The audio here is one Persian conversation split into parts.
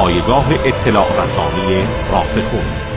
پایگاه اطلاع رسانی راسخون.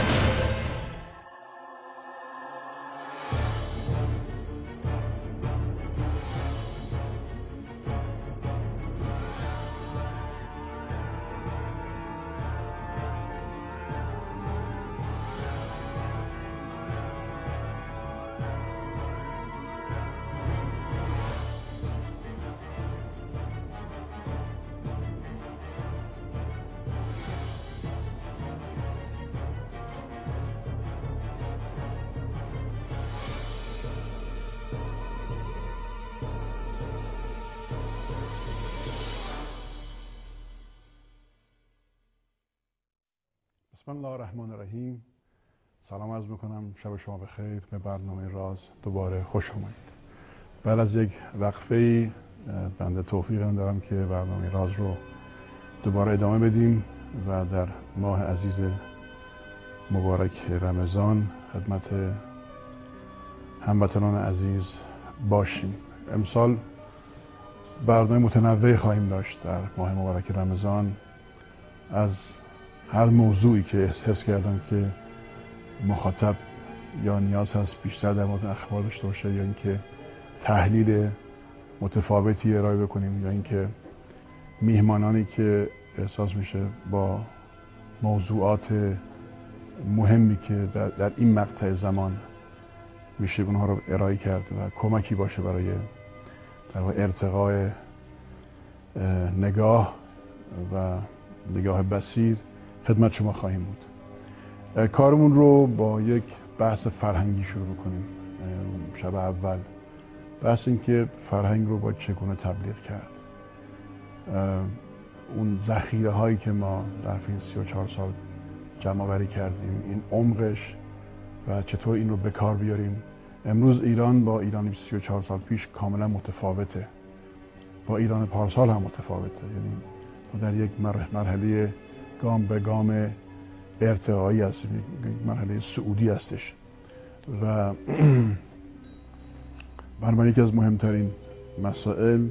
بسم الله الرحمن الرحیم. سلام عرض میکنم، شب شما بخیر. به برنامه راز دوباره خوش آمدید. بعد از یک وقفه‌ای بنده توفیق دارم که برنامه راز رو دوباره ادامه بدیم و در ماه عزیز مبارک رمضان خدمت هموطنان عزیز باشیم. امسال برنامه متنوعی خواهیم داشت در ماه مبارک رمضان، از هر موضوعی که حس کردم که مخاطب یا نیاز هست بیشتر در مورد اخبار داشته باشه، یا اینکه تحلیل متفاوتی ارائه بکنیم، یا اینکه میهمانانی که احساس میشه با موضوعات مهمی که در این مقطع زمان میشه اونها رو ارائه کرد و کمکی باشه برای در واقع ارتقاء نگاه و نگاه بصیر، خدمت شما خواهیم بود. کارمون رو با یک بحث فرهنگی شروع کنیم. شب اول بحث این که فرهنگ رو با چگونه تبلیغ کرد، اون ذخیره هایی که ما در این 34 سال جمع آوری کردیم، این عمقش و چطور این رو به کار بیاریم. امروز ایران با ایران 34 سال پیش کاملا متفاوته، با ایران پارسال هم متفاوته. یعنی ما در یک مرحله گام به گام ارتقایی هستیم، مرحله صعودی هستش و بنابراین یکی از مهمترین مسائل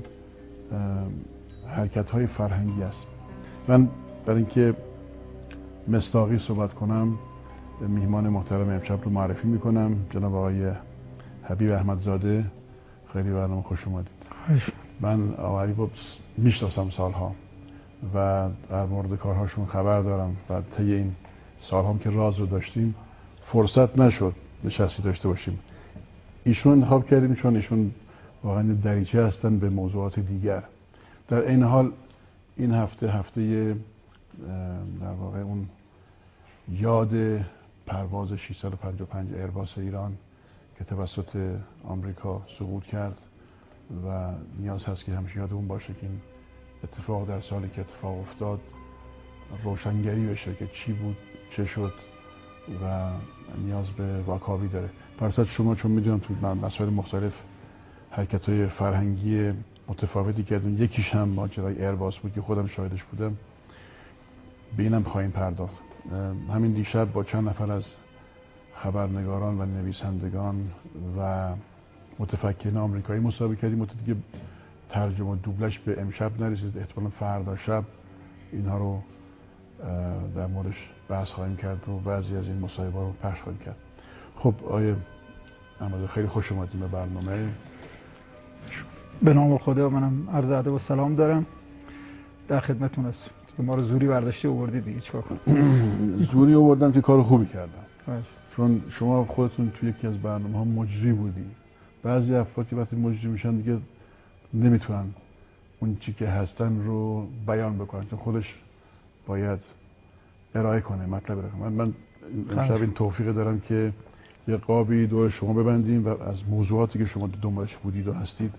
حرکت های فرهنگی است. من برای اینکه مصداقی صحبت کنم، میهمان محترم امشب رو معرفی میکنم. جناب آقای حبیب احمدزاده، خیلی برنامه خوش اومدید. من آقای حبیب میشناسم سالها و در مورد کارهاشون خبر دارم و طی این سال‌ها که راز رو داشتیم فرصت نشد نشستی داشته باشیم. ایشون انتخاب کردیم چون ایشون واقعا دریچه هستن به موضوعات دیگر. در این حال این هفته در واقع اون یاد پرواز 655 ایرباس ایران که توسط آمریکا سقوط کرد و نیاز هست که همیشه یادمون باشه که این اتفاق در سالی که اتفاق افتاد روشنگری بشه که چی بود چه شد و نیاز به واکاوی داره. فرصت شما چون میدونم تو مسائل مختلف حرکت‌های فرهنگی متفاوتی کردیم، یکیش هم ماجرای ایرباس بود که خودم شاهدش بودم، به اینم خواهیم پرداخت. همین دیشب با چند نفر از خبرنگاران و نویسندگان و متفکرین آمریکایی مصاحبه کردیم. مدتی که ترجمه و دوبلش به امشب نرسید، احتمالاً فردا شب اینها رو در موردش بحث خواهیم کرد و بعضی از این مصاحبه رو پخش خواهیم کرد. خب آقای احمد خیلی خوش اومدید به برنامه. به نام خدا، منم عرض ادب و سلام دارم، در خدمتتون هستم. که ما رو زوری برداشته آوردید دیگه، چیکار کنم؟ زوری آوردم که کار خوبی کردم. چون شما خودتون تو یکی از برنامه‌ها مجری بودی. بعضی افرادی وقتی مجری میشن دیگه نمیتونن اون چی که هستن رو بیان بکنن، چون خودش باید ارائه کنه، مطلب ارائه کنه. من امشب این توفیق دارم که یه قابی دور شما ببندیم و از موضوعاتی که شما دنبالش بودید و هستید.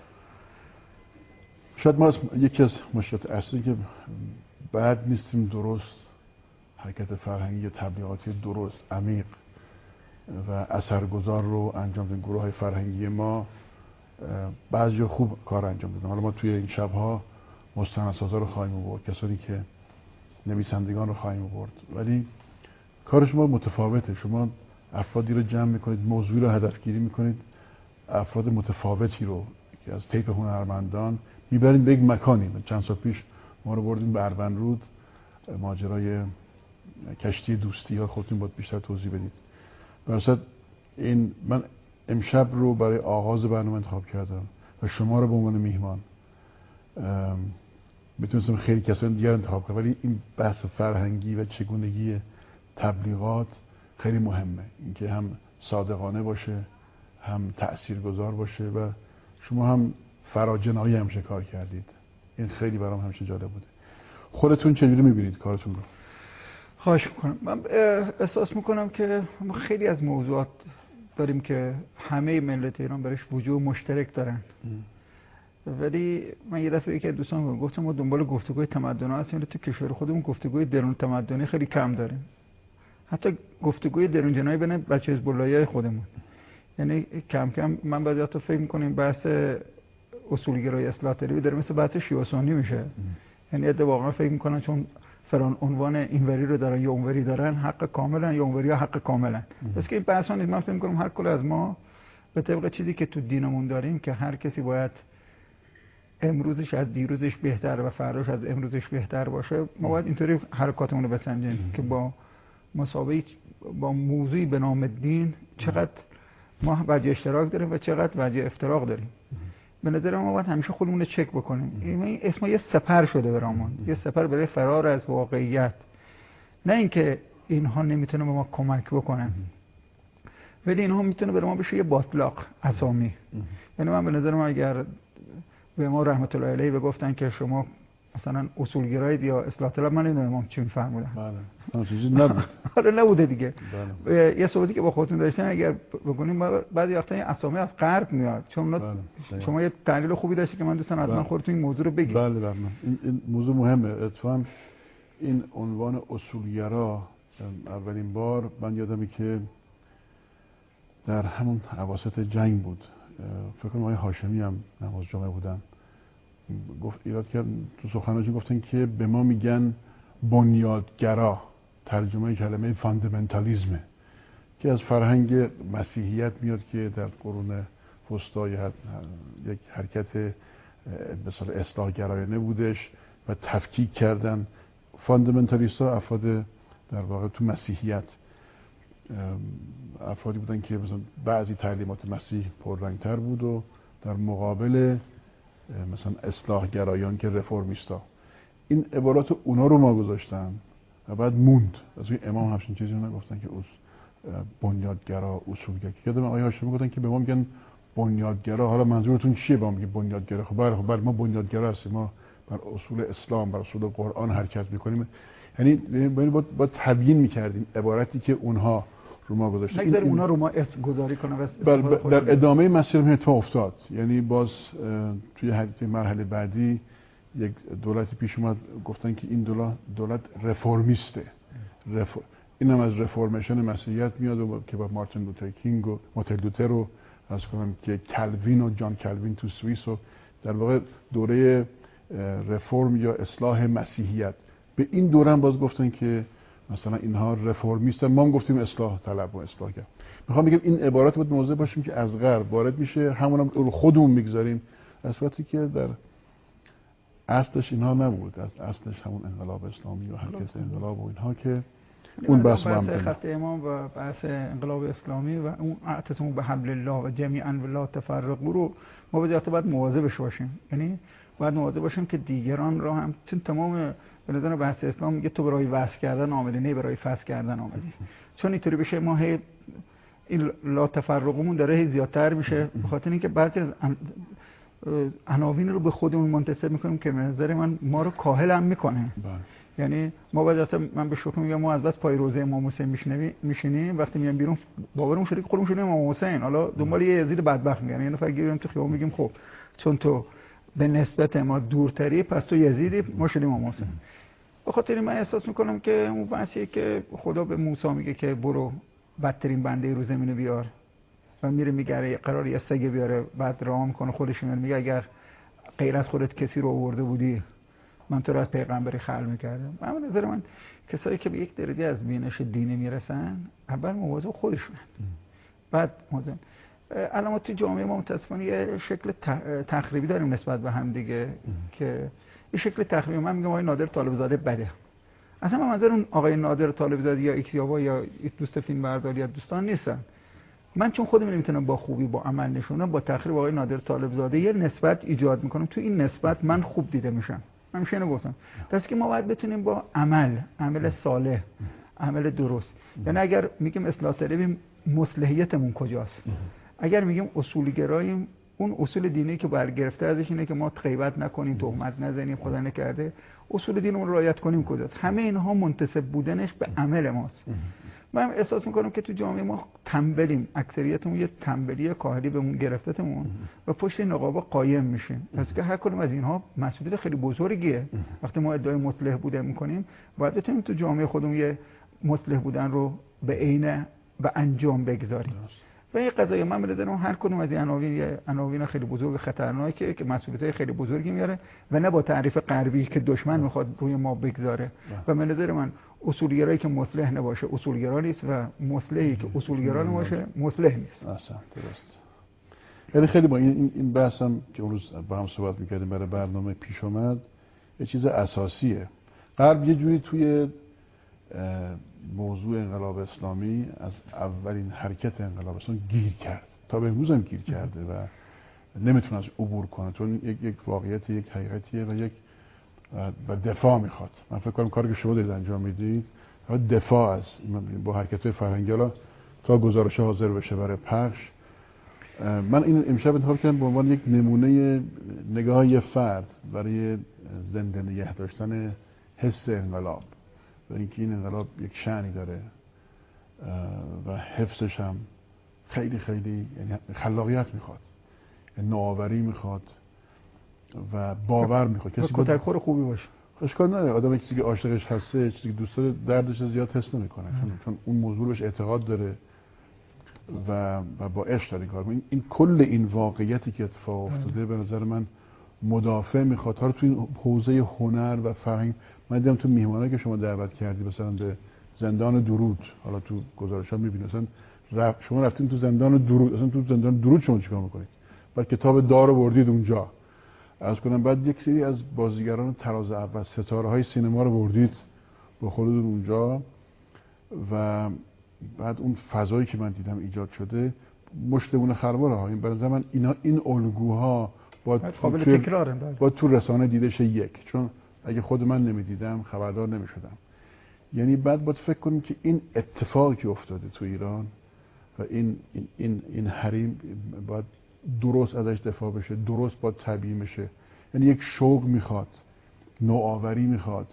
شاید ما یکی از مشکلات اصلی که بعد نیستیم درست حرکت فرهنگی یا تبلیغاتی درست، عمیق و اثرگذار رو انجام بدیم. گروه های فرهنگی ما بعضی خوب کار انجام دادن. حالا ما توی این شبها مستندسازا رو خواهیم آورد، کسانی که نویسندگان رو خواهیم آورد، ولی کار شما متفاوته. شما افرادی رو جمع میکنید، موضوعی رو هدفگیری میکنید، افراد متفاوتی رو که از طیف هنرمندان میبرید به یک مکانی. چند سال پیش ما رو بردیم به اروندرود، ماجرای کشتی دوستی ها خودتون باید بیشتر توضیح بدید. برای این من امشب رو برای آغاز برنامه انتخاب کردم و شما رو به عنوان میهمان. میتونستم خیلی کسان دیگر انتخاب کنم، ولی این بحث فرهنگی و چگونگی تبلیغات خیلی مهمه، اینکه هم صادقانه باشه، هم تاثیرگذار باشه و شما هم فراجنایی همیشه کار کردید. این خیلی برام همیشه جالب بوده. خودتون چجوری میبینید کارتون رو؟ خواهش میکنم. من احساس میکنم که ما خیلی از موضوعات داریم که همه ملت ایران برش وجوه مشترک دارن، ولی من یه دفعه که دوستان گفتم ما دنبال گفتگوی تمدن‌ها هستیم، ولی تو کشور خودمون گفتگوی درون تمدنی خیلی کم داریم. حتی گفتگوی درون جنایی بین بچه حزب اللهی خودمون، یعنی کم کم من بعضی وقتا فکر می‌کنم بحث اصولگرایی اصلاح طلبی داره مثل بحث شیعه سنی میشه. یعنی واقعا فکر می‌کنن چون فران عنوان اینوری رو دارن یا اونوری دارن حق کاملا یا اونوری حق کاملا. پس که این بحثا نیست. من فکر می‌کنم هر کل از ما به طبق چیزی که تو دینمون داریم که هر کسی باید امروزش از دیروزش بهتر و فرداش از امروزش بهتر باشه، ما باید اینطوری حرکاتمون رو بسنجیم که با مساوی با موضوعی به نام دین چقدر ما وجه اشتراک داریم و چقدر وجه افتراق داریم. به نظر ما باید همیشه خودمون رو چک بکنیم. این اسم یه سپر شده برامون، یه سپر برای فرار از واقعیت، نه اینکه اینها نمیتونه به ما کمک بکنن، ولی اینها میتونه برای ما بشه یه باطلاق اسامی. یعنی من به نظر من اگر به ما رحمت الله علیه بگفتن که شما مثلا اصولگرایید یا اصلاح طلب، من نمیدونم چی میفهمودن. بله چیزی نبود. آره نبوده دیگه. بله. یه صحبتی که با خودتون داشتن اگر بگونیم بعضی وقتا این اسامی از غرب میاد، چون بله. شما یه تحلیل خوبی داشتی که من دوستان حتما خودتون این موضوع رو بگید. بله این موضوع مهمه. اتفاقا این عنوان اصولگرا اولین بار من یادمه که در همون اواسط جنگ بود، فکر کنم آقای هاشمی هم نماز جمعه بودن، گفت ایراد کرد تو سخنرانی گفتن که به ما میگن بنیادگرا، ترجمه کلمه فاندامنتالیسم که از فرهنگ مسیحیت میاد که در قرون وسطا یک حرکت به اصطلاح اصلاح گرایانه بودش و تفکیک کردن. فاندامنتالیست‌ها افراد در واقع تو مسیحیت افرادی بودن که مثلا بعضی تعلیمات مسیح پررنگتر بود و در مقابل مثلا اصلاح گرایان که رفرمیستا. این عبارات اونا رو ما گذاشتن و بعد موند. از این امام همچین چیزی رو نگفتن که بنیادگرا اصولگرا. یادم آقای هاشمی گفتن که به ما میگن بنیادگرا، حالا منظورتون چیه با ما میگه بنیادگرا؟ خب بله ما بنیادگرا هستیم، ما بر اصول اسلام بر اصول قرآن حرکت میکنیم. یعنی با تبیین میکردیم عبارتی که اونها رو ما گذاشتن. نگذاریم اونا رو ما گذاری کنه. در ادامه مسیر هم اتفاق افتاد. یعنی باز توی مرحله بعدی یک دولتی پیش اومد گفتن که این دولت رفرمیسته. این هم از رفرمیشن مسیحیت میاد و که با مارتین لوتر کینگ و مارتین لوتر رو از کنم که کلوین و جان کلوین تو سوئیس و در واقع دوره رفرم یا اصلاح مسیحیت. به این دوره هم باز گفتن که مثلا اینها رفرمیستن، ما هم گفتیم اصلاح طلب و اصلاح کرد. میخوام بگم این عبارات بود موضوع باشیم که از غرب وارد میشه، همون رو خودمون میگذاریم، از صورتی که در اصلش اینها نبود. از اصلش همون انقلاب اسلامی و حرکت انقلاب و اینها که اون بحث خط امام و بحث انقلاب اسلامی و اون اعتصموا بحبل الله و جمیعا ولا تفرقوا رو ما باید مواظبش باشیم. یعنی باید مواظب باشیم که دیگران را هم، چون تمام به نظر بحث اسلام میگه تو برای وصل کردن آمدی، نه برای فسخ کردن آمدی. چون اینطوری بشه ما هی این لا تفرقمون داره هی زیادتر میشه، به خاطر اینکه بعضی از عناوین رو به خودمون منتسب میکنیم که به نظر من ما رو کاهل هم میکنه. یعنی ما باید من به شوخی میگم ما از بس پای روزه امام حسین میشینیم، وقتی میام بیرون باورمون شده که خودمون شده امام حسین، حالا دنبال یه یزید بدبخت میگم. یعنی نفر گیریم تو خیابون میگیم خب چون تو به نسبت ما دورتری پس تو یزیدی، ما شدیم امام حسین. به خاطر من احساس میکنم که اون بحثی که خدا به موسی میگه که برو بدترین بنده رو زمینو بیار و میره میگره قرار یه سگ بیاره، بعد راه میکنه خودش میگه اگر غیر از خودت کسی رو آورده بودی من تو رو از پیغمبری خلق میکردم. من به نظر من کسایی که به یک درجه از بینش دینی میرسن اول مواظب خودشونن، بعد مواظب. الان ما تو جامعه ما متاسفانه یه شکل تخریبی داریم نسبت به هم دیگه که این شکل تخریبی، من میگم آقای نادر طالب زاده بده. اصلا من منظور اون آقای نادر طالبزاده یا ایکس یا دوست فیلم برداری یا دوستان نیستن. من چون خودم نمیتونم با خوبی با عمل نشونم، با تخریب آقای نادر طالبزاده یه نسبت ایجاد میکنم، تو این نسبت من خوب دیده میشم. من همیشه اینو گفتم، دست که ما باید بتونیم با عمل صالح، عمل درست، یعنی اگر میگیم اصلاح طلبیم مصلحیتمون کجاست؟ اگر میگیم اصولگراییم، اون اصول دینی که برگرفته ازش اینه که ما غیبت نکنیم، تهمت نزنیم، خدا نکرده، اصول دینمون رو رعایت کنیم کجاست؟ همه اینها منتسب بودنش به عمل ماست. من احساس میکنم که تو جامعه ما تنبلیم، اکثریتمون یه تنبلی کاهلی بهمون گرفتتمون و پشت نقابه قایم میشیم. پس که هر کدوم از اینها مسئولیت خیلی بزرگیه. وقتی ما ادعای مصلح بودن میکنیم، باید بتونیم تو جامعه خودمون یه مصلح بودن رو به عین و انجام بگذاریم. و این قضیه من می‌دونم هر کدوم از این عناوین خیلی بزرگ خطرناکه که مسئولیت‌های خیلی بزرگی میاره و نه با تعریف غربی که دشمن میخواد روی ما بگذاره. و به نظر من اصولگرایی که مصلح نباشه اصولگرا نیست و مصلحی که اصولگرا نباشه مصلح نیست. اصلا درست. یعنی خیلی با این بحثم که اون روز با هم صحبت می‌کردیم برای برنامه پیش اومد، یه چیز اساسیه. غرب یه جوری توی موضوع انقلاب اسلامی از اولین حرکت انقلاب اسلامی گیر کرد، تا به امروز هم گیر کرده و نمیتونه از عبور کنه، چون یک واقعیت، یک حقیقتیه و دفاع میخواد. من فکر کنم کاری که شما دارید انجام میدید دفاع از با حرکت‌های فرهنگی تا گزارش حاضر بشه برای پخش. من این امشب انتخاب کردم به عنوان یک نمونه نگاه یه فرد برای زنده نگه داشتن حس انقلاب و اینکه این انقلاب یک شأنی داره و حفظش هم خیلی خیلی یعنی خلاقیت میخواد، نوآوری میخواد و باور میخواد. کسی کتکخور خوبی باشه. اشکال نداره، آدم چیزی که عاشقش هسته، چیزی که دوست داره، دردش زیاد حس نمیکنه چون اون موضوع بهش اعتقاد داره و با عشق داره کار میکنه. این کل این واقعیتی که اتفاق افتاده به نظر من مدافع میخواد. حالا تو این حوزه هنر و فرهنگ من دیدم تو میهمانایی که شما دعوت کردی مثلا به زندان درود، حالا تو گزارشات میبینید مثلا شما رفتین تو زندان درود، اصلا تو زندان درود شما چیکار میکنید؟ بعد کتاب دار رو بردید اونجا. عرض کنم بعد یک سری از بازیگران تراز اول، ستاره‌های سینما رو بردید با خودتون اونجا و بعد اون فضایی که من دیدم ایجاد شده مشتمون خرواره ها. این به نظر من این الگوها قابل تکراره، با تو رسانه دیده شه یک، چون اگه خود من نمیدیدم خبردار نمیشدم. یعنی بعد باید فکر کنیم که این اتفاقی که افتاده تو ایران و این حریم باید درست ازش دفاع بشه، درست باید تبیین بشه. یعنی یک شوق میخواد، نوآوری میخواد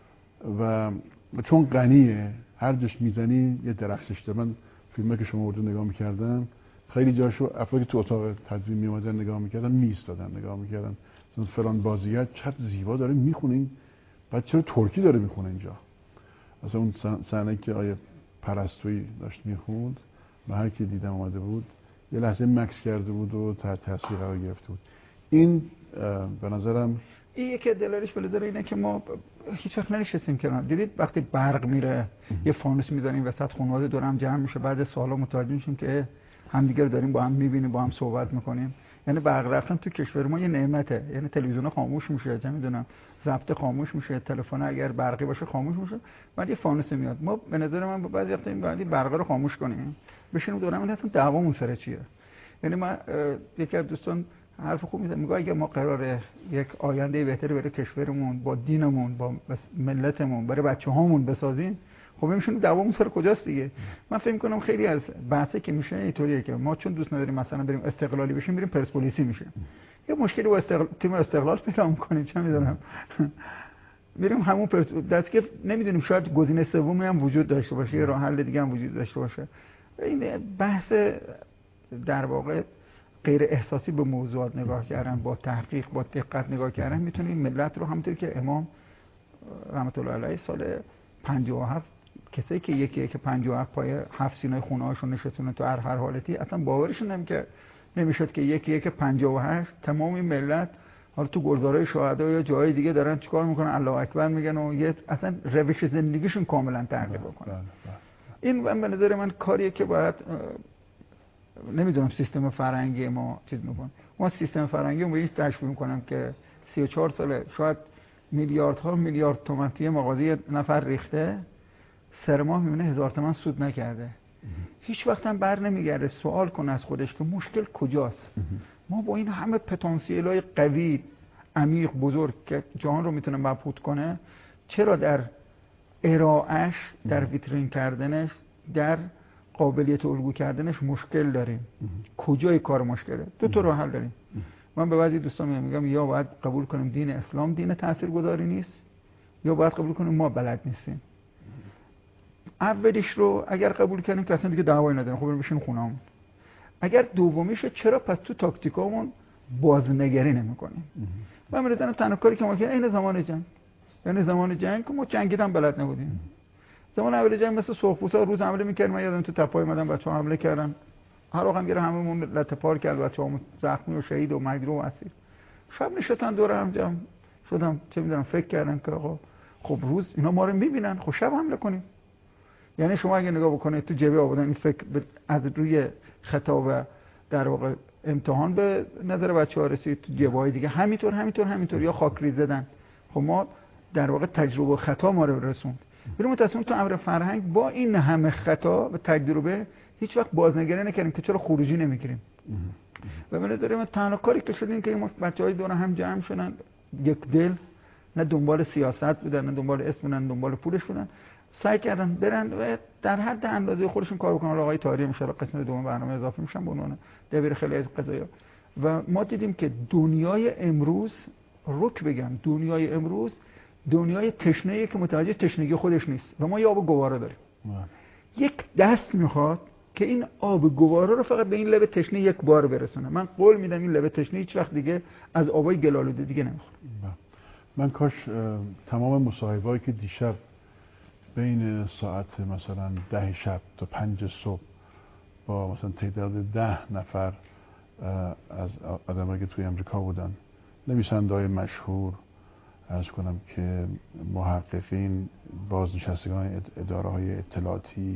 و چون غنیه، هر جاش میزنی یه درخشش داره. من فیلمی که شما اردو نگاه میکردم خیلی جاشو افرادی تو اتاق تدوین میومدن نگاه میکردن، میایستادن نگاه میکردن، مثلا فلان بازیگر چقدر زیبا داره میخونه، این بعد چرا ترکی داره میخونه اینجا. مثلا اون صحنه که آیه پرستویی داشت میخوند و هر کی دیدم اومده بود یه لحظه مکس کرده بود و تحت تاثیر قرار گرفته بود. این به نظرم این یکی دلایلش بلزر اینه که ما هیچ وقت ننشستیم کنار. دیدید وقتی برق میره یه فانوس میذاریم وسط، خانواده دور هم جمع میشه، بعد سوالا متوجه میشیم که همدیگه رو داریم با هم میبینیم، با هم صحبت میکنیم. یعنی برق رفتن تو کشور ما یه نعمته. یعنی تلویزیون خاموش میشه، چه میدونم ضبط خاموش میشه، تلفن اگر برقی باشه خاموش میشه، بعد یه فانوس میاد. ما به نظر من بعضی وقتا این بعدی برق رو خاموش کنیم، بشینیم دور هم اصلا دعوامون سر چیه. یعنی من یکی از دوستان حرف خوب میزنه، میگه اگه ما قراره یک آینده بهتری برای کشورمون، با دینمون، با ملتمون، برای بچه‌هامون بسازیم، خب میشون دعوامون سر کجاست دیگه. من فکر می‌کنم خیلی از بحثی که میشه اینطوریه که ما چون دوست نداریم مثلا بریم استقلالی بشیم، میریم پرسپولیسی میشه. یه مشکلی با تیم استقلال پیدا می‌کنیم، چه می‌دونم میریم همون دست که نمیدونیم شاید گزینه سومی هم وجود داشته باشه، یه راه حل دیگه هم وجود داشته باشه. این بحث در واقع غیر احساسی به موضوعات نگاه کردن، با تحقیق، با دقت نگاه کردن میتونه این ملت رو همونطور که امام رحمت الله علیه سال 57 کسایی که یکی 57 پای 7 سینای خونه هاشون نشستونه تو هر حالتی، اصلا باورشون نمیشد که یکی 58 تمام این ملت حالا تو گلزارهای شهدا یا جای دیگه دارن چیکار میکنن، الله اکبر میگن و یه اصلا روش زندگیشون کاملا تغییر بکنه. این به نظر من کاریه که باید نمیدونم سیستم فرهنگی ما چیز میکنه. ما سیستم فرهنگی رو به این تشبیه میکنم که 34 ساله شاید میلیاردها میلیارد تومان توی مغازه نفر ریخته، سر ماه میبینه 1000 تومان سود نکرده. هیچ وقت هم بر نمیگرده سوال کنه از خودش که مشکل کجاست. ما با این همه پتانسیل‌های قوی، عمیق، بزرگ که جهان رو میتونه مبهوت کنه، چرا در ارائهش، در ویترین کردنش، در قابلیت الگو کردنش مشکل داریم؟ کجای کار مشکله؟ دو تا راه حل داریم. من به بعضی دوستان میگم یا باید قبول کنیم دین اسلام دین تاثیرگذاری نیست، یا باید قبول کنیم ما بلد نیستیم. اولیش رو اگر قبول کنیم که اصلا دیگه دعوایی نداریم، خب بریم بشین خونه‌مون. اگر دومیش چرا پس تو تاکتیکامون بازنگری نمی‌کنیم؟ من می‌دونم تنها کاری که ما کردیم این زمان جنگ، یعنی زمان جنگ که ما جنگیدن بلد نبودیم. زمان اول جنگ مثل سرخپوستا روز حمله می‌کردیم، من یادم تو تپه‌ای اومدن بچه‌ها حمله کردن، هر وقت هم گیره هممون لطه‌پار کرد، بچه‌هامون زخمی و شهید و مجروح و اسیر. شب نشستن دور هم جمع شدم، چه می‌دونم فکر کردن که آقا خب روز اینا ما رو می‌بینن، خب شب حمله کنیم. یعنی شما اگه نگاه بکنید تو جبهه آوردن این فکر از روی خطاب در واقع امتحان به نظر بچه‌ها رسید، تو جبهه‌های دیگه همینطور یا خاکری زدن. خب ما در واقع تجربه و خطا ما رو رسوند. ولی متأسفانه تو امر فرهنگ با این همه خطا و تجربه هیچ وقت بازنگری نکردیم که چرا خروجی نمی‌گیریم. و به نظر من تنها کاری که شد این که ما بچه‌های دور هم جمع شدن، یک دل، نه دنبال سیاست بودن، نه دنبال اسم بودن، نه دنبال پولش بودن، سعی کردن برن و در حد اندازه خودشون کار بکنن. آقای طاهری ان شاءالله قسمت دوم برنامه اضافه میشن به عنوان دبیر خیلی از قضایا. و ما دیدیم که دنیای امروز، رک بگم، دنیای امروز دنیای تشنه‌ایه که متوجه تشنگی خودش نیست و ما یه آب گواره داریم. یک دست میخواد که این آب گواره رو فقط به این لبه تشنه یک بار برسونه. من قول میدم این لبه تشنه هیچ وقت دیگه از آبای گل‌آلوده دیگه نمیخوره. من کاش تمام مصاحبه‌ای که دیشب بین ساعت مثلا 10 شب تا 5 صبح با مثلا تعداد 10 نفر از آدمایی که توی امریکا بودن، نویسنده‌های مشهور، عرض کنم که محققین، بازنشستگان اداره‌های اطلاعاتی،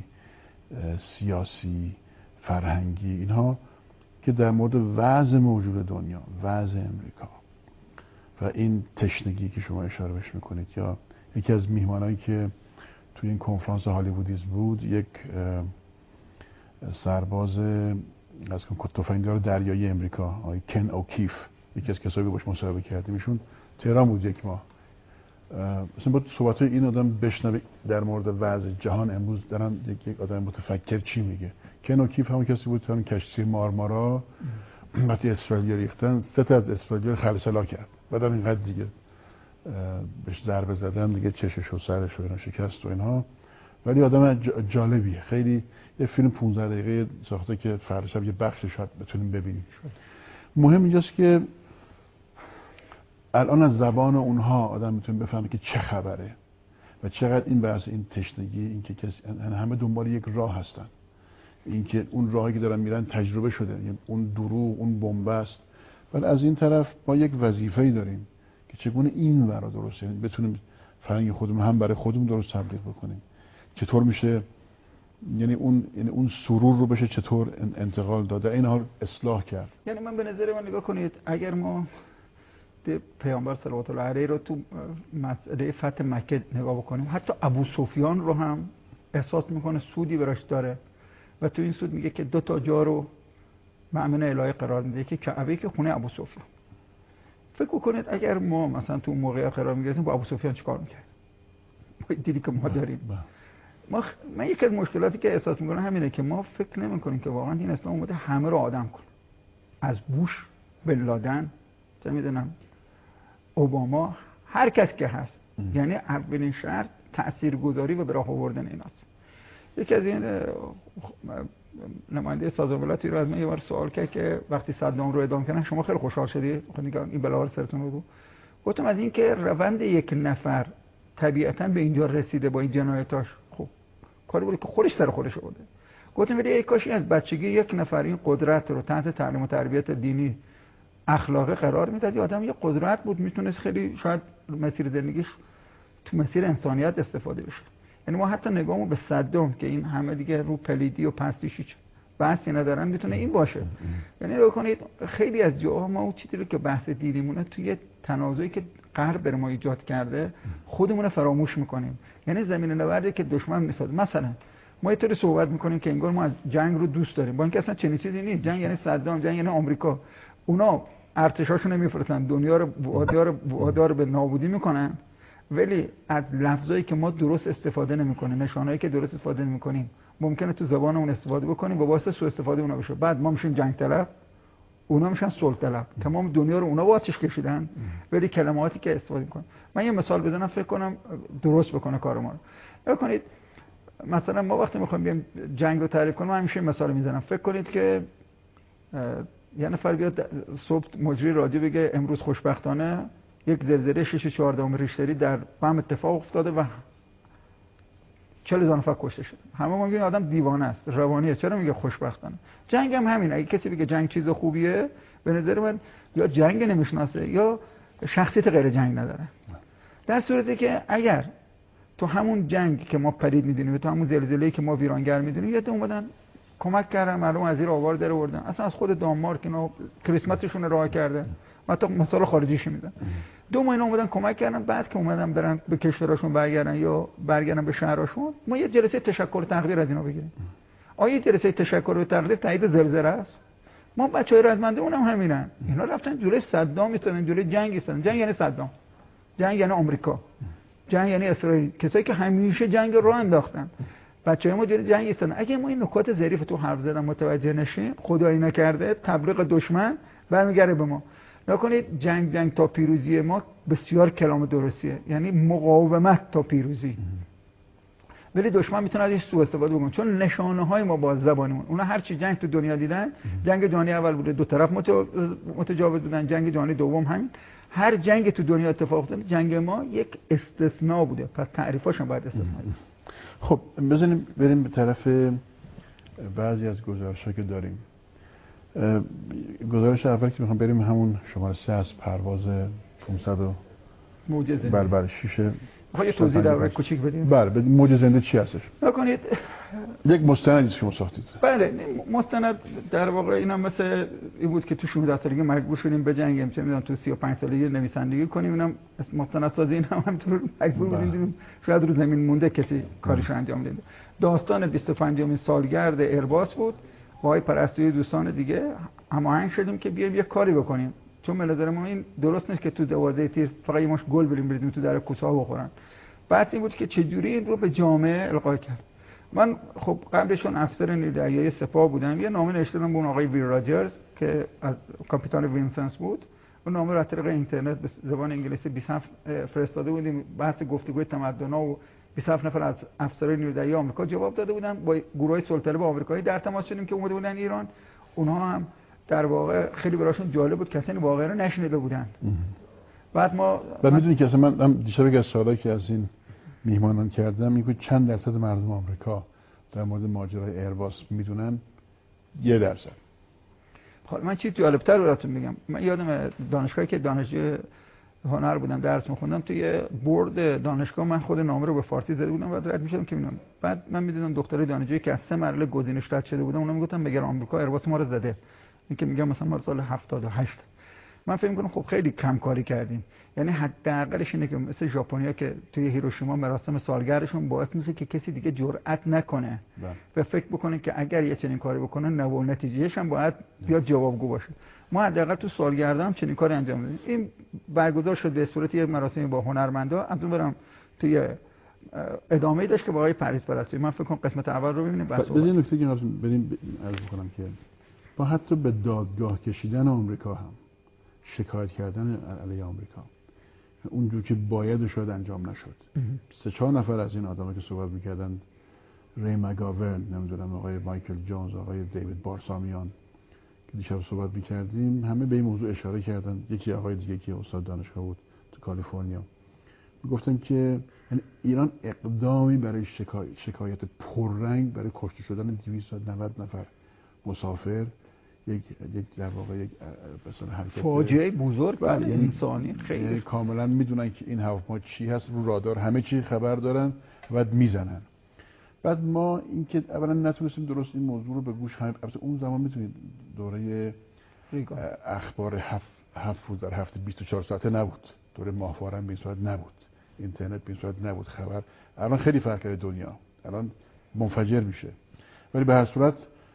سیاسی، فرهنگی، اینها که در مورد وضع موجود دنیا، وضع امریکا و این تشنگی که شما اشاره بهش میکنید، یا یکی از میهمانایی که توی این کنفرانس هالیوودیز بود، یک سرباز از تفنگدار دریایی امریکا، آقای کن اوکیف، یکی از کسایی که باش مصاحبه کردیم، ایشون تهران بود یک ماه. مثلا با صحبت‌های این آدم بشنوه در مورد وضع جهان امروز دارن یک آدم متفکر چی میگه. کن اوکیف همون کسی بود که اون کشتی مارمارا وقتی اسرائیل ریختن 3 تا از اسرائیل خلسلا کرد. بعدم اینقدر دیگه بهش ضربه زدن دیگه چشش و سرش و اینا شکست و اینها. ولی آدم جالبیه، خیلی یه فیلم 15 دقیقه ساخته که فردا شب یه بخشش شاید بتونیم ببینیم. مهم اینجاست که الان از زبان اونها آدم میتونه بفهمه که چه خبره و چقدر این بحث، این تشنگی، این که همه دنبال یک راه هستن، این که اون راهی که دارن میرن تجربه شده، یعنی اون دروغ، اون بنبست. ولی از این طرف ما یک وظیفه‌ای داریم که چگونه این ورا درست، یعنی بتونیم فرهنگ خودمون هم برای خودمون درست تبلیغ بکنیم. چطور میشه یعنی اون سرور رو بشه چطور انتقال داده، این حال اصلاح کرد. یعنی من به نظر من نگاه کنید، اگر ما پیامبر صلوات الله علیه رو تو مسئله فتح مکه نگاه بکنیم، حتی ابو سفیان رو هم احساس میکنه سودی براش داره و تو این سود میگه که 2 تا جا رو مأمن الهی قرار میده، یکی کعبه که خونه ابو سفیان. فکر کنید اگر ما مثلا تو موقع قرار میگرفتیم با ابو سفیان چیکار میکرد؟ دیدی که ما داریم. من یک از مشکلاتی که احساس میکنم همینه که ما فکر نمیکنیم که واقعا این اسلام اومده همه رو آدم کنه، از بوش، بن لادن، چه میدونم اوباما، هر کس که هست. یعنی اولین شرط تاثیرگذاری و به راه آوردن ایناست. یکی از این نماینده سازمان ملل رو از من یه بار سوال کرد که وقتی صدام رو اعدام کردن شما خیلی خوشحال شدی؟ این بلاها سرتون رو گفتم از این که روند یک نفر طبیعتاً به اینجا رسیده با این جنایتاش، خب کاری بود که خودش سر خودش آورده. گفتم ولی ای کاش از بچگی یک نفر این قدرت رو تحت تعلیم و تربیت دینی اخلاقی قرار میداد، یه آدم یه قدرت بود، میتونست خیلی شاید مسیر زندگیش تو مسیر انسانیت استفاده بشه. یعنی ما حتی نگاهمون به صدام که این همه دیگه رو پلیدی و پستیش بحثی ندارن میتونه این باشه. یعنی رو کنید خیلی از جاها ما اون چیزی رو که بحث دینیمونه توی تنازعی که غرب بر ما ایجاد کرده خودمون فراموش میکنیم. یعنی زمین نوردی که دشمن میسازه. مثلا ما یه طوری صحبت میکنیم که انگار ما از جنگ رو دوست داریم، با اینکه اصلا چنین چیزی نیست. جنگ یعنی صدام، جنگ یعنی آمریکا. اونا ارتشاشون نمیفرستن، دنیا رو وادار به نابودی میکنن، ولی از لفظایی که ما درست استفاده نمیکنیم، نشانهایی که درست استفاده نمیکنیم، ممکنه تو زبانمون استفاده بکنیم و واسه سوء استفاده اونا بشه. بعد ما میشیم جنگ طلب، اونا میشن صلح طلب. تمام دنیا رو اونا با آتش کشیدن، ولی کلماتی که استفاده میکنن. من یه مثال بزنم فکر کنم درست بکنه کار ما رو. بکنید مثلا ما وقتی میخوایم بیایم جنگ رو تعریف کنیم، من همیشه مثال میزنم. فکر کنید که یه نفر بیاد صبح مجری رادیو بگه امروز خوشبختانه یک زلزله 6.4 ریشتری در بم اتفاق افتاده و 40,000 نفر کشته شده. همه ما میگیم آدم دیوانه است، روانیه. چرا میگه خوشبختانه؟ جنگ هم همین. اگه کسی بگه جنگ چیز خوبیه، به نظر من یا جنگ نمیشناسه یا شخصیت غیر جنگ نداره. در صورتی که اگر تو همون جنگ که ما پرید میدونیم، تو همون زلزله‌ای که ما ویرانگر میدونیم، یاد اومدن کمک کردن، معلوم از زیر آوار در آوردن. اصلا از خود دانمارک اینا کریسمسشون راه کرده. حتی مثال خارجیش میدن. 2 ماه اومدن کمک کردن، بعد که اومدن برن به کشورشون برگردن یا برگردن به شهرشون، ما یه جلسه تشکر و تقدیر از اینا بگیریم. آیا جلسه تشکر و تقدیر تایید زلزله است؟ ما بچهای رزمنده اونم همینن. اینا رفتن جلوی صدام ایستادن، جلوی جنگ ایستادن. جنگ یعنی صدام، جنگ یعنی آمریکا، جنگ یعنی اسرائیل، کسایی که همیشه جنگ رو انداختن. بچه‌های ما جلوی جنگ ایستادن. اگه ما این نکات ظریف تو حرف زدن متوجه نشیم، خدایی نکرده تبلیغ دشمن برمیگره به ما. نکنید جنگ تا پیروزی ما بسیار کلام درستیه، یعنی مقاومت تا پیروزی. ولی دشمن میتونه ازش سوء استفاده بکنه، چون نشانه های ما با زبانمون. اونا هر چی جنگ تو دنیا دیدن، جنگ جهانی اول بوده، 2 طرف متجاوز بودن، جنگ جهانی دوم همین. هر جنگ تو دنیا اتفاق افتاده، جنگ ما یک استثناء بوده، پس تعریفاش هم باید استثناء باشه. خب بزنیم بریم به طرف بعضی از گزارش‌ها که داریم. گزارش اول که میخوام بریم همون شماره 3 از پرواز 500 موج زنده. بله 6. یه توضیح در کوچیک بدیم. بله موج زنده چی هستش؟ نکنید یک مستندی که شما ساختید. بله مستند در واقع اینم مثل این بود که تو 16 سالگی مجبور شدیم بجنگیم، چه میدونم تو 35 سالگی نویسندگی کنیم. اینم مستند سازی اینم همینطور مجبور بودیم، شاید رو زمین مونده کسی کارش انجام بده. داستان 25مین سالگرد ایرباس بود. با پرستوی دوستان دیگه هماهنگ شدیم که بیایم یه کاری بکنیم، چون به نظر ما این درست نیست که تو 12 تیر فقط یه مش گل بریزیم تو در کوسه بخورن. بعد این بود که چجوری این رو به جامعه القا کرد. من خب قبلشون افسر نیروی دریایی سپاه بودم، یه نامه نوشتم به اون آقای ویر راجرز که از کاپیتان وینسنس بود. اون نامه رو از طریق اینترنت به زبان انگلیسی 27 فرستاده بودیم. بحث گفتگوی تمدن‌ها و 27 نفر از افسرهای نیروی دریایی آمریکا جواب داده بودن. با گروهای صلح آمریکایی در تماس شدیم که اومده بودن ایران. اونها هم در واقع خیلی براشون جالب بود، کسی واقعا رو نشنیده بودن. بعد میدونی که اصلا من دیشب از سوالایی که از این میهمانان کردم میگم چند درصد مردم آمریکا در مورد ماجرای ایرباس میدونن؟ 1%. حالا من چیز جالب‌تر براتون میگم. من یادم دانشگاهی که دانشجو هنر بودم درس می‌خوندم، توی بورد دانشگاه من خود نامه رو به فارسی زده بودم و رد می‌شدم که می‌دونم. بعد من می‌دیدم دخترای دانشجویی که از 3 مرحله گزینش رد شده بودن، اونا میگفتن مگر آمریکا ایرباس ما رو زده؟ این که میگم مثلا ما سال 78. من فکر می‌کنم خب خیلی کم کاری کردیم. یعنی حداقلش اینه که مثل ژاپنیا که توی هیروشیما مراسم سالگردشون باعث میشه که کسی دیگه جرئت نکنه و فکر بکنه که اگر یه چنین کاری بکنه نو نتیجهش هم باید بیاد جوابگو باشه. ما حداقل تو سالگرد هم چنین کاری انجام دادیم. این برگزار شد به صورت یک مراسمی با هنرمندا. از اون برم توی ادامه‌ای داشت که با آقای پریز پرستویی. من فکر کنم قسمت اول رو ببینیم. بس این نکته که بریم عرض کنم که با حتی به دادگاه کشیدن آمریکا هم شکایت کردن علیه آمریکا اونجور که باید و شاید انجام نشد. 3-4 نفر از این آدمایی که صحبت می‌کردن، ری مگاورن، نمیدونم آقای مایکل جونز، آقای دیوید بارسامیان که دیشب صحبت می‌کردیم، همه به این موضوع اشاره کردن. یکی آقای دیگه که استاد دانشگاه بود تو کالیفرنیا، گفتن که یعنی ایران اقدامی برای شکایت پررنگ برای کشته شدن 290 نفر مسافر، یک در واقع یک مثلا حرکت فاجعه بزرگ یعنی انسانی خیلی کاملا میدونن که این هواپیما چی هست، رو رادار همه چی خبر دارن و میزنن. بعد ما اینکه اولا نتونستیم درست این موضوع رو به گوش همه، البته اون زمان میتونید دوره اخبار هفت روز در هفته 24 ساعته نبود، دوره ماهواره به این صورت نبود، اینترنت به این صورت نبود، خبر الان خیلی فرق کرده، دنیا الان منفجر میشه. ولی به هر صورت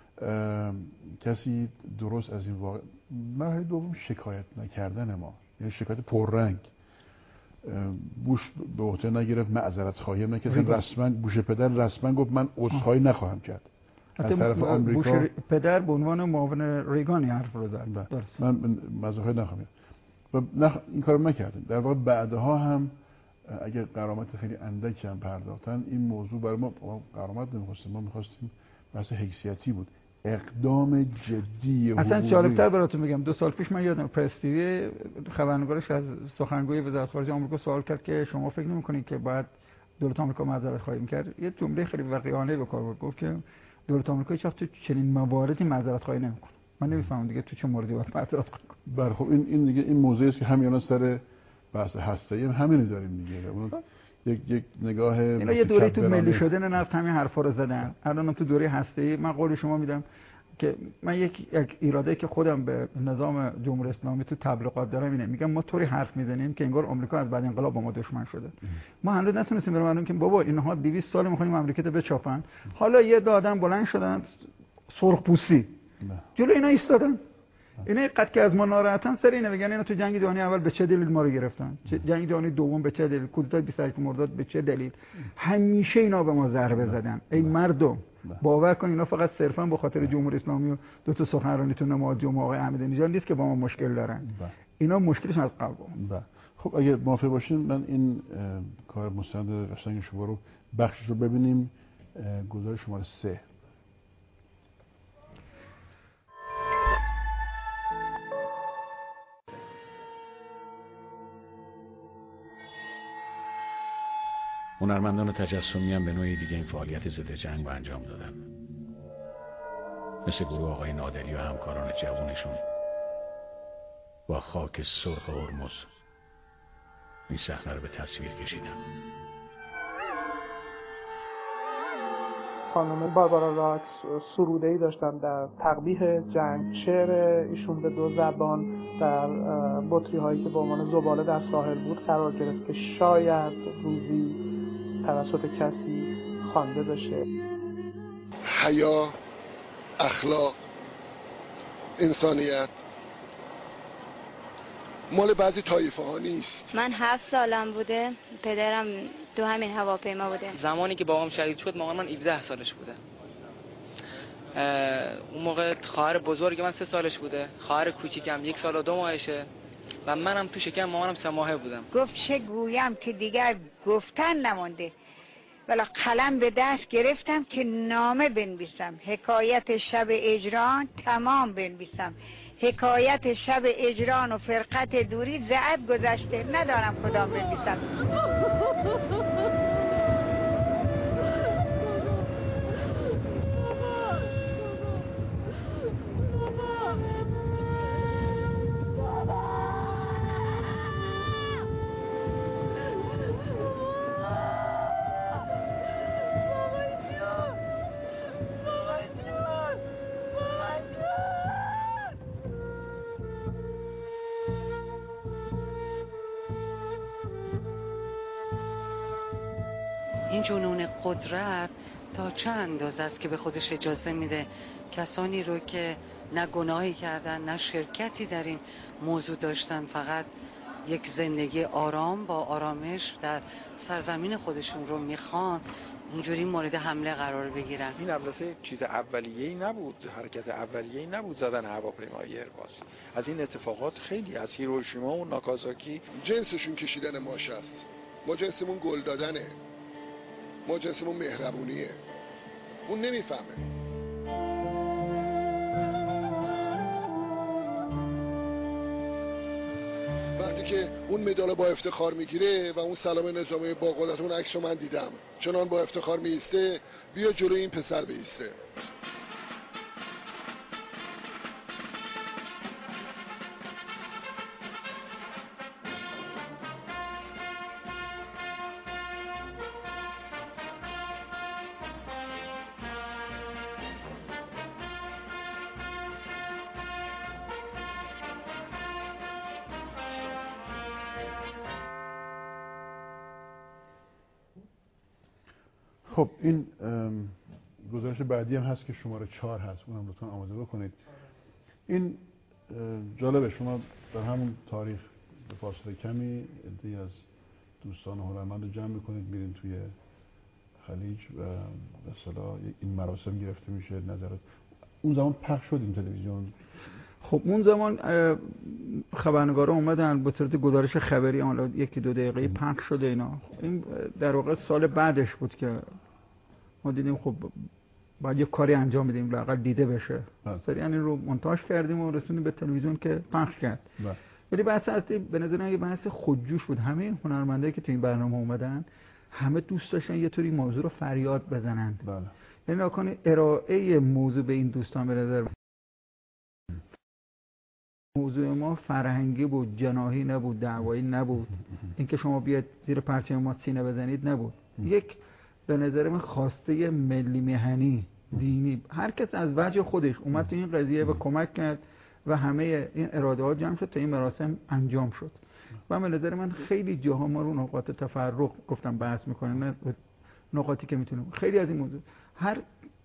کسی درست از این واقع. مرحله دوم شکایت نکردن ما، یعنی شکایت پررنگ. بوش به عهده نگرفت معذرت خواهی نکرد، رسما بوش پدر رسما گفت من عذرخواهی نخواهم کرد از طرف آمریکا. بوش پدر به عنوان معاون ریگان حرف رو زد. من معذرت نخواهم و این کارو نکردیم. در واقع بعدها هم اگر غرامت خیلی اندکی هم پرداختن، این موضوع برای ما غرامت نمی‌خواستیم، ما می‌خواستیم بحث حیثیتی بود، اقدام جدی. اصلا جالب‌تر براتون میگم، 2 سال پیش من یادم پرس تیوی خبرنگارش از سخنگوی وزارت خارجه آمریکا سوال کرد که شما فکر نمی‌کنید که باید دولت آمریکا معذرت خواهی می‌کرد؟ یه جمله خیلی واقعانه به کار برد، گفت که دولت آمریکا هیچ وقت تو چنین مواردی معذرت خواهی نمی‌کنه. من نمی‌فهمم دیگه تو چه موردی باید معذرت خواهی کنه. بله خب این دیگه این موضوعی است که همیانا سر بحث هسته‌ای همین داریم دیگه. یک نگاه اینا یه دوره تو ملی شدن نفت همین حرفا رو زدن. الان تو دوره هسته‌ای من قول شما میدم که من یک ایراده که خودم به نظام جمهوری اسلامی تو تبلیغات دارم اینه، میگم ما طوری حرف میزنیم که انگار آمریکا از بعد انقلاب با ما دشمن شده. ما هنوز نتونستیم برام معلوم که بابا اینها 200 سال میخوایم آمریکا رو بچاپن. حالا یه دادن بلند شدن سرخپوستی جلو اینا ایستادن. اینا قد که از ما ناراحتن سر اینه، میگن اینا تو جنگ جهانی اول به چه دلیل ما رو گرفتن، جنگ جهانی دوم به چه دلیل، کودتای 28 مرداد به چه دلیل، همیشه اینا به ما ضربه زدن. ای مردم باور کن اینا فقط صرفا به خاطر جمهوری اسلامی و دو تا سخنرانیتون نماد جمعه آقای احمدی نژاد نیست که با ما مشکل دارن. اینا مشکلشون از قبل بود. خب اگه موافق باشین من این کار مستند قشنگ شما رو بخشش رو ببینیم. گزارش شماره 3. هنرمندان تجسمی هم به نوعی دیگه این فعالیت ضد جنگ رو انجام دادن، مثل گروه آقای نادری و همکاران جوانشون. با خاک سرخ هرمز این صحنه رو به تصویر کشیدن. خانم باربارا راکس سروده‌ای داشتن در تقبیح جنگ، شعر ایشون به 2 زبان در بطری هایی که به عنوان زباله در ساحل بود قرار گرفت که شاید روزی توسط کسی خوانده بشه. حیا، اخلاق، انسانیت مال بعضی طایفه ها نیست. من 7 سالم بوده، پدرم تو همین هواپیما بوده. زمانی که بابام شهید شد مامان من 17 سالش بوده. اون موقع خواهر بزرگ من 3 سالش بوده، خواهر کوچیکم 1 سال و 2 ماهشه و منم تو شکم مامانم 3 ماهه بودم. گفت چه گویم که دیگر گفتن نمونده، ولی قلم به دست گرفتم که نامه بنویسم، حکایت شب اجران تمام بنویسم، حکایت شب اجران و فرقت دوری زعد گذشته، ندارم کدام بنویسم. این جنون قدرت تا چه اندازه است که به خودش اجازه میده کسانی رو که نه گناهی کردن نه شرکتی در این موضوع داشتن، فقط یک زندگی آرام با آرامش در سرزمین خودشون رو میخوان، اینجوری مورد حمله قرار بگیرن. این البته چیز اولیه‌ای نبود، حرکت اولیه‌ای نبود زدن هواپیمای ایرباس. از این اتفاقات خیلی از هیروشیما و ناکازاکی جنسشون کشیدن ماش است. ما جنسمون گل دادنه، ما جنسمون مهربونیه. اون نمیفهمه. وقتی که اون مدال با افتخار میگیره و اون سلام نظامی با قدرت، اون عکس رو من دیدم، چنان با افتخار میسته، بیا جلوی این پسر بیسته. خب این گزارش بعدی هم هست که شماره 4 هست، اونم لطفا آماده بکنید. این جالبه، شما در همون تاریخ به فاصله کمی عده‌ای از دوستان هنرمند رو جمع میکنید، میرین توی خلیج و به اصطلاح این مراسم گرفته میشه. نظرات اون زمان پخش شد این تلویزیون؟ خب اون زمان خبرنگارا اومدن به صورت گزارش خبری، حالا 1-2 دقیقه پخش شده اینا. این در واقع سال بعدش بود که ما دیدیم خب باید یه کاری انجام بدیم لااقل دیده بشه. سریعا این رو مونتاژ کردیم و رسوندیم به تلویزیون که پخش کرد. ولی بحث اصلی به نظر من یه بحث خودجوش بود. همه هنرمندایی که تو این برنامه اومدن همه دوست داشتن یه طوری موضوع رو فریاد بزنن. بله. یعنی ناکنه ارائه موضوع به این دوستان به نظر موضوع ما فرهنگی بود، جناحی نبود، دعوایی نبود. اینکه شما بیاد زیر پرچم ما سینه بزنید نبود. یک به نظر من خواسته ملی مهنی دینی، هر کس از وجه خودش اومد تو این قضیه و کمک کرد و همه این اراده ها جمع شد تا این مراسم انجام شد. و به نظر من خیلی جاها ما رو نقاط تفرق گفتم بحث میکنیم، نه نقاطی که میتونیم. خیلی از این موضوع هر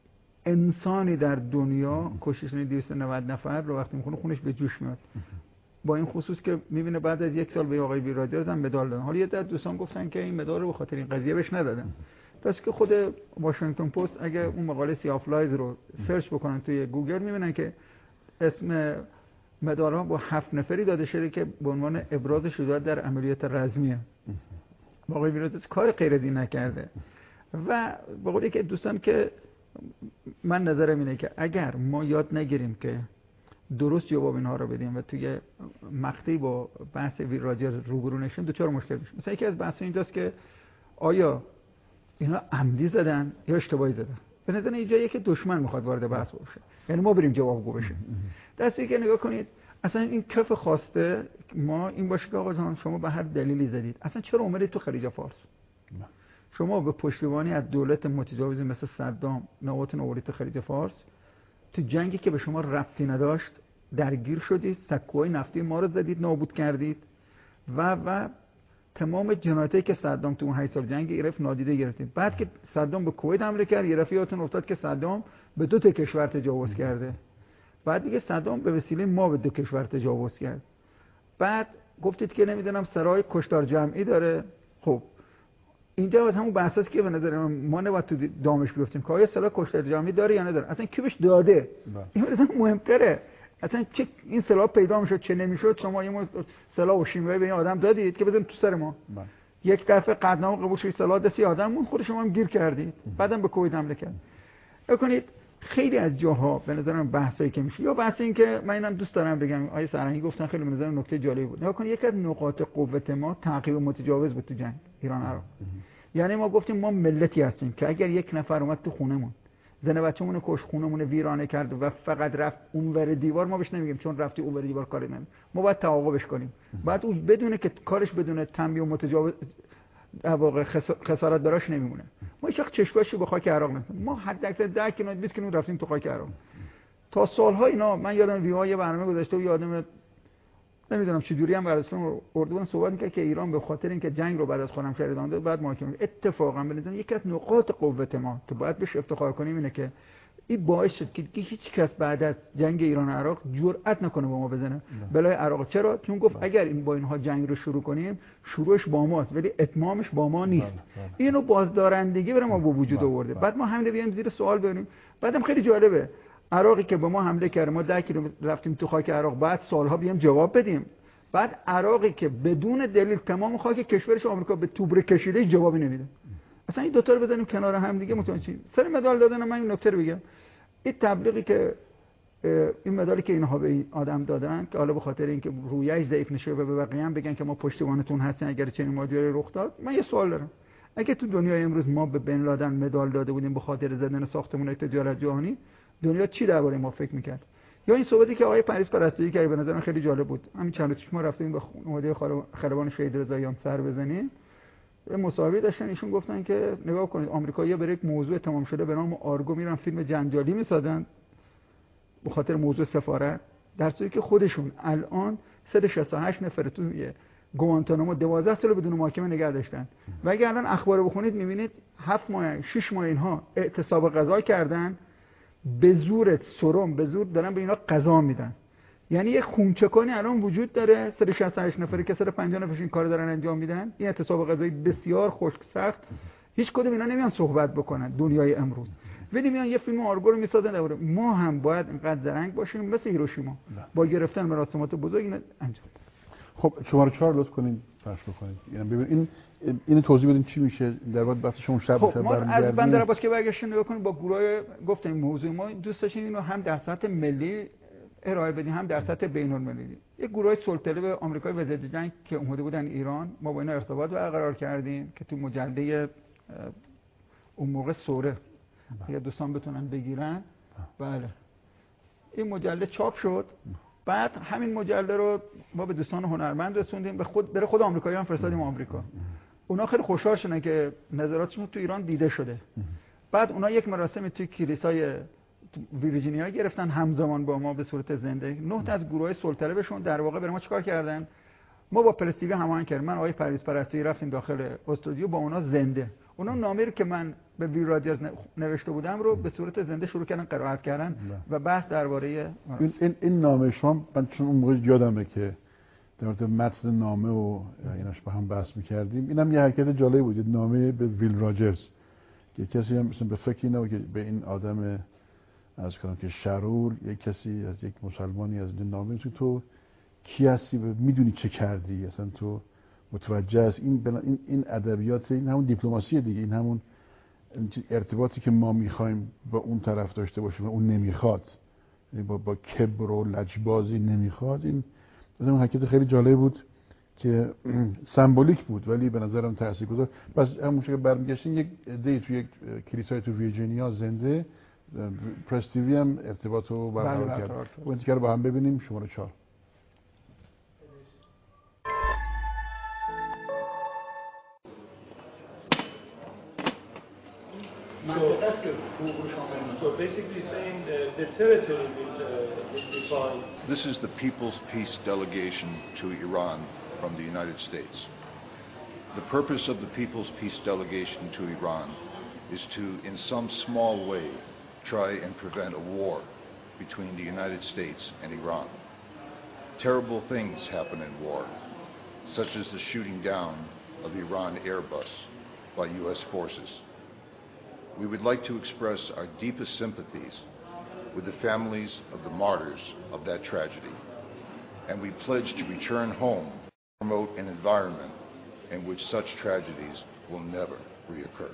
انسانی در دنیا کشتن 290 نفر رو وقتی میخونه خونش به جوش میاد. با این خصوص که میبینه بعد از 1 سال به آقای ویراجر هم مدال دادن. حالا یه عده دوستان گفتن که این مدال رو به خاطر این قضیه بهش ندادن. دست که خود واشنگتن پست اگه اون مقاله سی آف لایز رو سرچ بکنن توی گوگل میبینن که اسم مدال ها با 7 نفری داده شده که به عنوان ابراز شجاعت در عملیات رزمیه. آقای ویراجر کار غیر دین نکرده. و به قول که دوستان که من نظرم اینه که اگر ما یاد نگیریم که درست جواب اینها رو بدیم و توی مقطعی با بحث ویراجر روبرو نشیم دوچار مشکل میشه. مثلا یکی از بحث اینجاست که آیا اینا عمدی زدن یا اشتباهی زدن؟ به نظر من جایی که دشمن میخواد وارد بحث بشه، یعنی ما بریم جوابگو بشیم. دستی که نگاه کنید اصلا این کف خواسته ما این باشه که آقا جان شما به هر دلیلی زدید، اصلا چرا اومدید تو خلیج فارس؟ شما به پشتیبانی از دولت متجاوز مثل صدام نواتون آورید تو خلیج فارس، تو جنگی که به شما ربطی نداشت درگیر شدید، سکوهای نفتی ما رو زدید، نابود کردید و تمام جنایتایی که صدام تو اون 8 سال جنگ گرفت نادیده گرفتید. بعد که صدام به کویت حمله کرد، یه رفیق یادتون افتاد که صدام به 2 کشور تجاوز کرده. بعد دیگه صدام به وسیله ما به 2 کشور تجاوز کرد. بعد گفتید که نمیدونم سرای کشتار جمعی داره. خب اینجا همون بحث است که به نظر ما نباید تو دامش بیفتیم که آیا سلاح کشتار جمعی داره یا نداره، اصلا کی بهش داده. این مثلا مهمتره. اصلا چه این سلاح پیدا میشد چه نمیشد، شما یه سلاح و شیمیایی به این آدم دادید که بزنید تو سر ما. یک دفعه قدنامه قبول شد سلاح دستی آدم مون، خود شما هم گیر کردید، بعدم به کویت حمله کرد. بکنید خیلی از جاها به نظر من بحثایی که میشه، یا بحث این که من اینم دوست دارم بگم آیه سرهنگی گفتن خیلی به نظر نکته جالبی بود. نگاه کنید یکی از نقاط قوت ما تعقیب متجاوز بود تو جنگ ایران عراق. یعنی ما گفتیم ما ملتی هستیم که اگر یک نفر اومد تو خونمون زن بچه‌مون کش، خونمون ویرانه کرد و فقط رفت اونور دیوار، ما بهش نمیگیم چون رفتی اونور دیوار کاری نمی‌کنه، ما باید تعاقبش کنیم. بعد اون بدونه که کارش بدون تنبیه و متجاوز در واقع خسارت براش نمیمونه. ما هیچ وقت چشماشو به خاک عراق نمی‌کنیم. ما حداکثر 10 کیلومتر 20 کیلومتر رفتیم تو خاک عراق. تا سال‌ها اینا من یادم ویوای برنامه گذاشته و یادم نمیدونم چجوری هم بررسون اردوان صحبت می‌کرد که ایران به خاطر اینکه جنگ رو بعد از خرم شهریدان داد بعد محاکمه. اتفاقا بنظرم یکی از نقاط قوت ما که باید بهش افتخار کنیم اینه که این باعث شد که هیچ کس بعد از جنگ ایران عراق جرئت نکنه با ما بزنه بلای عراق. چرا؟ چون گفت اگر این با اینها جنگ رو شروع کنیم شروعش با ماست ولی اتمامش با ما نیست. اینو بازدارندگی برای ما به وجود آورده. بعد ما همین بیایم زیر سوال بریم. بعدم خیلی جالبه عراقی که به ما حمله کرد ما 10 کیلومتر رفتیم تو خاک عراق، بعد سالها بیام جواب بدیم. بعد عراقی که بدون دلیل تمام خاک کشورش آمریکا به توبره کشیده جوابی نمیده. اصلا این دو تا رو بزنیم کنار هم دیگه متوجه چی؟ سر مدال دادن من این نکته رو بگم. این تبلیغی که این مدالی که اینها به این آدم دادن که حالا به خاطر اینکه رویش ضعیف نشه و به بقیه هم بگن که ما پشتیبانتون هستیم اگر چنین ماجرایی رخ داد. من یه سوال دارم. اگه تو دنیای امروز ما به بن لادن مدال داده بودیم به خاطر زدن ساختمون تجارت جهانی، دنیا چی درباره ما فکر می‌کرد؟ یا این صحبتی که آقای پریس پرستویی که به نظر من خیلی جالب بود. همین چند روز پیش ما رفتیم به خانواده خلبان شهید رضاییان سر بزنیم. مصاحبه داشتن، ایشون گفتن که نگاه کنید آمریکایی‌ها برای یک موضوع تمام شده به نام آرگو میرن فیلم جنجالی میسازن به خاطر موضوع سفارت، در صورتی که خودشون الان 168 نفر توی گوانتانامو 12 سال بدون محاکمه نگه داشتن. و اگه الان اخبار بخونید میبینید 7 ماه 6 ماه اینها اعتصاب غذا کردن، به زور سرم به زور دارن به اینا غذا میدن. یعنی یه خونچکانی الان وجود داره، 168 نفری که 150 نفرش این کارو دارن انجام میدن. این اعتصاب غذایی بسیار خشک سخت، هیچ کدوم اینا نمیان صحبت بکنن دنیای امروز، ولی میان یه فیلم آرگو رو میسازن درباره. ما هم باید اینقدر زرنگ باشیم مثل هیروشیما با گرفتن مراسمات بزرگ اینا انجام. خب شماره 4 لطف کنین پخش بکنید. یعنی ببین این توضیح بدین چی میشه در واقع وقتی شما شب خب ما از بندر عباس که برگشتیم نگاه کنیم با گروه گفتیم موضوع ما دوست داشتیم اینو هم در سطح ملی ارائه بدیم هم در سطح بین‌المللی. یک گروه صلح‌طلب آمریکایی و ضد جنگ که اومده بودن ایران، ما با اینا ارتباط برقرار کردیم که تو مجله اون موقع سوره یا دوستان بتونن بگیرن. بله این مجله چاپ شد. بعد همین مجله رو ما به دوستان هنرمند رسوندیم، به خود آمریکایی‌ها هم فرستادیم آمریکا. اونا خیلی خوشحال شدن که نظراتشون تو ایران دیده شده. بعد اونا یک مراسمی توی کلیسای ویرجینیا گرفتن همزمان با ما به صورت زنده. 9 تا از گروهای صلح‌طلبشون در واقع برای ما چیکار کردن؟ ما با پرس تی وی هماهنگ کردیم. من آقای پرویز پرستویی رفتیم داخل استودیو با اونا زنده. اونا نامه‌ای رو که من به ویل راجرز نوشته بودم رو به صورت زنده شروع کردن قرائت کردن و بحث درباره این نامه شما، من چون اون موقع یادمه که در مورد متن نامه و ایناش با هم بحث می‌کردیم. اینم یه حرکت جالب بود، نامه به ویل راجرز که کسی هم مثلا به فکر نبود که به این آدم از کنم که شرور یک کسی از یک مسلمانی از این نامه تو کی هستی و میدونی چه کردی، اصلا تو متوجه است. این ادبیات، این همون دیپلماسیه دیگه، این همون ارتباطی که ما میخوایم با اون طرف داشته باشیم و اون نمیخواد، با کبر و لجبازی نمیخواد. این مثلا حرکت خیلی جالب بود که سمبولیک بود ولی به نظرم تاثیرگذار. بس همون که برمیگشتین یک عده تو یک کلیسای تو ویرجینیا زنده، پرس تی وی هم ارتباط رو برقرار کرد. اون دیگه رو با هم ببینیم. شماره 4. So basically saying the territory will define. This is the People's Peace Delegation to Iran from the United States. The purpose of the People's Peace Delegation to Iran is to, in some small way, try and prevent a war between the United States and Iran. Terrible things happen in war, such as the shooting down of the Iran Airbus by U.S. forces. We would like to express our deepest sympathies with the families of the martyrs of that tragedy, and we pledge to return home and promote an environment in which such tragedies will never reoccur.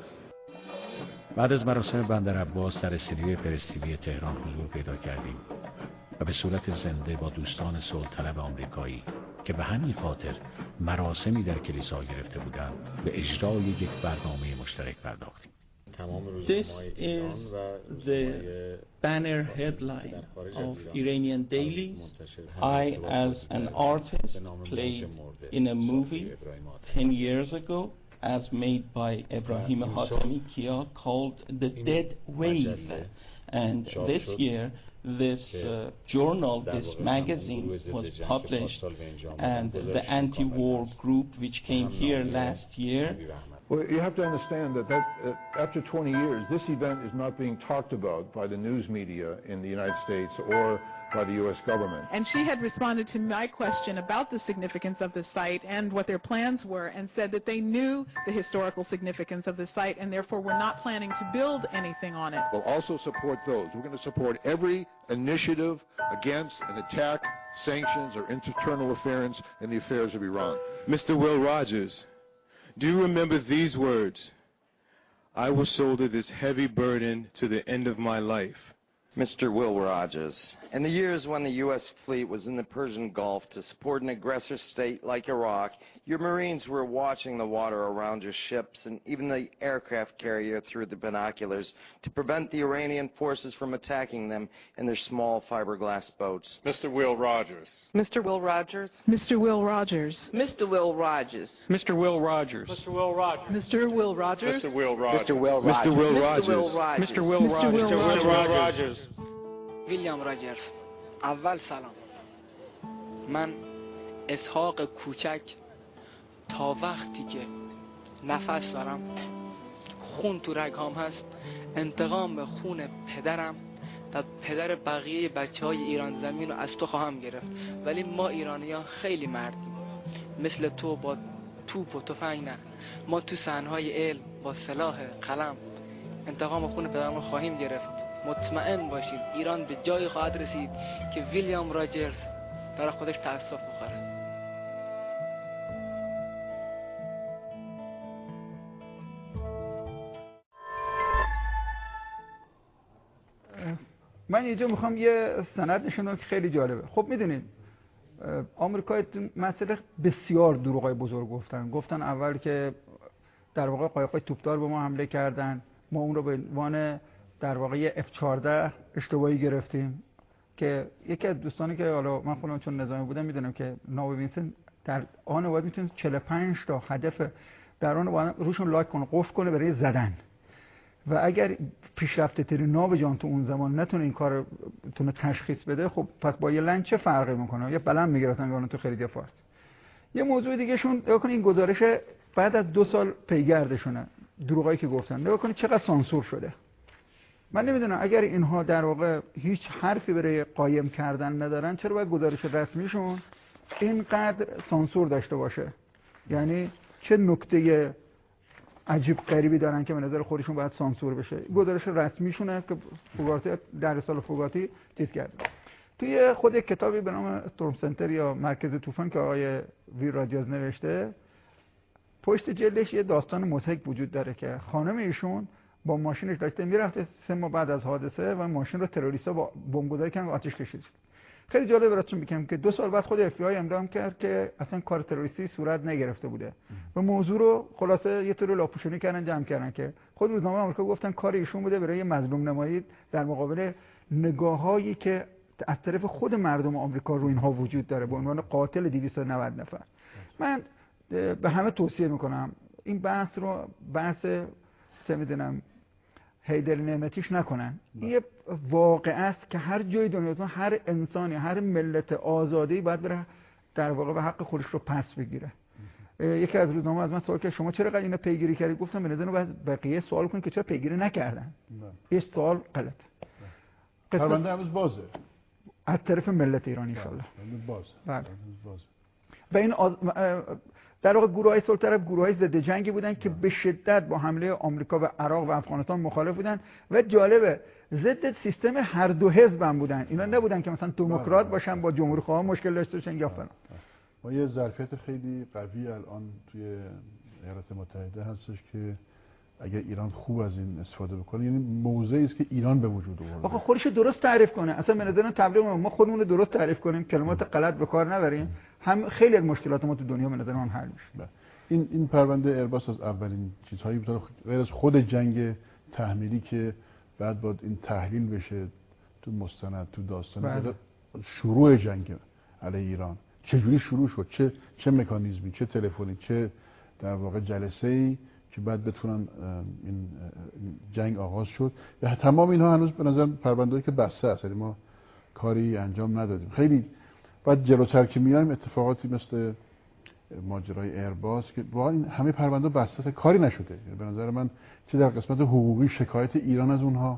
بعد از مراسم بندر عباس در استودیوی پرس تی وی تهران حضور پیدا کردیم و به صورت زنده با دوستان صلح‌طلب آمریکایی که به همین خاطر مراسمی در کلیسا گرفته بودند به اجرای یک برنامه مشترک پرداختیم. This is the banner headline of Iranian dailies. I, as an artist, played in a movie 10 years ago, as made by Ebrahim Hatami Kia, called The Dead Wave. And this year, this journal, this magazine was published, and the anti-war group which came here last year. Well, you have to understand that after 20 years, this event is not being talked about by the news media in the United States or by the U.S. government. And she had responded to my question about the significance of the site and what their plans were, and said that they knew the historical significance of the site and therefore were not planning to build anything on it. We'll also support those. We're going to support every initiative against an attack, sanctions, or internal interference in the affairs of Iran. Mr. Will Rogers, do you remember these words? I will shoulder this heavy burden to the end of my life. Mr. Will Rogers, in the years when the U.S. fleet was in the Persian Gulf to support an aggressor state like Iraq, your Marines were watching the water around your ships and even the aircraft carrier through the binoculars to prevent the Iranian forces from attacking them in their small fiberglass boats. Mr. Will Rogers. Mr. Will Rogers. Mr. Will Rogers. Mr. Will Rogers. Mr. Will Rogers. Mr. Will Rogers. Mr. Will Rogers. Mr. Will Rogers. Mr. Will Rogers. Mr. Will Rogers. Mr. Will Rogers. Mr. Will Rogers. ویلیام راجرز. اول سلام. من اسحاق کوچک تا وقتی که نفس دارم خون تو رگام هست، انتقام به خون پدرم و پدر بقیه بچهای ایران زمین رو از تو خواهم گرفت. ولی ما ایرانیان خیلی مردیم، مثل تو با توپ و تفنگ نه، ما تو صحنه‌های علم با سلاح قلم انتقام خون پدرم رو خواهیم گرفت. مطمئن باشید ایران به جایی خواهد رسید که ویلیام راجرز برای خودش تأسف بخوره. من اینجا میخوام یه سند نشون بدم که خیلی جالبه. خب میدونید آمریکا مسئله بسیار دروغای بزرگ گفتن اول که در واقع قایق‌های توپدار به ما حمله کردن، ما اون رو به عنوان در واقع F-14 اشتباهی گرفتیم که یکی از دوستانی که حالا من خودم چون نظامی بودم میدونم که ناو وینسن در آن وقت میتونه 45 تا هدف در آن وقت روشون لاک کنه، قفل کنه برای زدن. و اگر پیشرفته ترین ناو جان تو اون زمان نتونه این کار تونه تشخیص بده، خب پس با یه لنگ چه فرقی میکنه؟ یه بلند میگرفتن میگن تو خیلی فارس. یه موضوع دیگه شون نگاه کنید، این گزارش بعد از 2 سال پیگردشونه، دروغایی که گفتن، نگاه کنید چقدر سانسور شده. من نمیدونم اگر اینها در واقع هیچ حرفی برای قایم کردن ندارن، چرا باید گزارش رسمیشون اینقدر سانسور داشته باشه؟ یعنی چه نکته عجیب غریبی دارن که به نظر خودشون باید سانسور بشه؟ گزارش رسمیشونه که فوگاتی در سال فوگاتی چیز کرد. توی خود یک کتابی به نام استورم سنتر یا مرکز طوفان که آقای ویر رادیاز نوشته، پشت جلدش یه داستان مضحک وجود داره که خانم ایشون با ماشینش داشته میرفته 3 ماه بعد از حادثه و ماشین رو تروریست‌ها با بمبگذاری کردن و آتش کشید. خیلی جالب براتون میگم که 2 سال بعد خود FBI اعلام کرد که اصلا کار تروریستی صورت نگرفته بوده و موضوع رو خلاصه یه طور لاپوشونی کردن، جمع کردن که خود روزنامه آمریکا گفتن کار ایشون بوده برای مظلوم نمایی در مقابل نگاهایی که از طرف خود مردم آمریکا رو اینها وجود داره به عنوان قاتل 290 نفر. من به همه توصیه میکنم این بحث رو بحث چه میدونم هیدر نعمتیش نکنن. این یه واقعه است که هر جای دنیا هر انسانی، هر ملت آزادی باید بره در واقع به حق خودش رو پس بگیره. یکی از روزنامه از من سوال کرد شما چرا اینو پیگیری کردید؟ گفتم به نظر من باید بقیه سوال کنید که چرا پیگیری نکردن. این سوال غلط. پرونده هنوز بازه از طرف ملت ایران ان شاءالله. بله. و این در واقع گروه‌های صلح طلب گروه‌های ضد جنگی بودن که به شدت با حمله آمریکا و عراق و افغانستان مخالف بودن و جالبه ضد سیستم هر دو حزب هم بودن. اینا نبودن که مثلا دموکرات باشن با جمهوری‌خواها مشکل داشته باشن یا فلان. ما یه ظرفیت خیلی قوی الان توی ایالات متحده هستش که اگر ایران خوب از این استفاده بکنه، یعنی موضعی است که ایران به وجود آورده. آقا خودش درست تعریف کنه. اصلا به نظر من تبلیغ ما خودمون رو درست تعریف کنیم، کلمات غلط به کار نبریم، هم خیلی از مشکلات ما تو دنیا به نظر من حل میشه. این پرونده ایرباس از اولین چیزهایی بود غیر از خود جنگ تحمیلی که بعد باید این تحلیل بشه تو مستند، تو داستان شروع جنگ علیه ایران چجوری شروع شد، چه مکانیزمی، چه تلفنی، چه در واقع جلسه‌ای که بعد بتونن این جنگ آغاز شد. و تمام اینها هنوز به نظر پرونده‌ای که بسته است، یعنی ما کاری انجام ندادیم. خیلی بعد جلوتر که میایم اتفاقاتی مثل ماجرای ایرباس که واقعا این همه پرونده بسته است، کاری نشده. یعنی به نظر من چه در قسمت حقوقی شکایت ایران از اونها.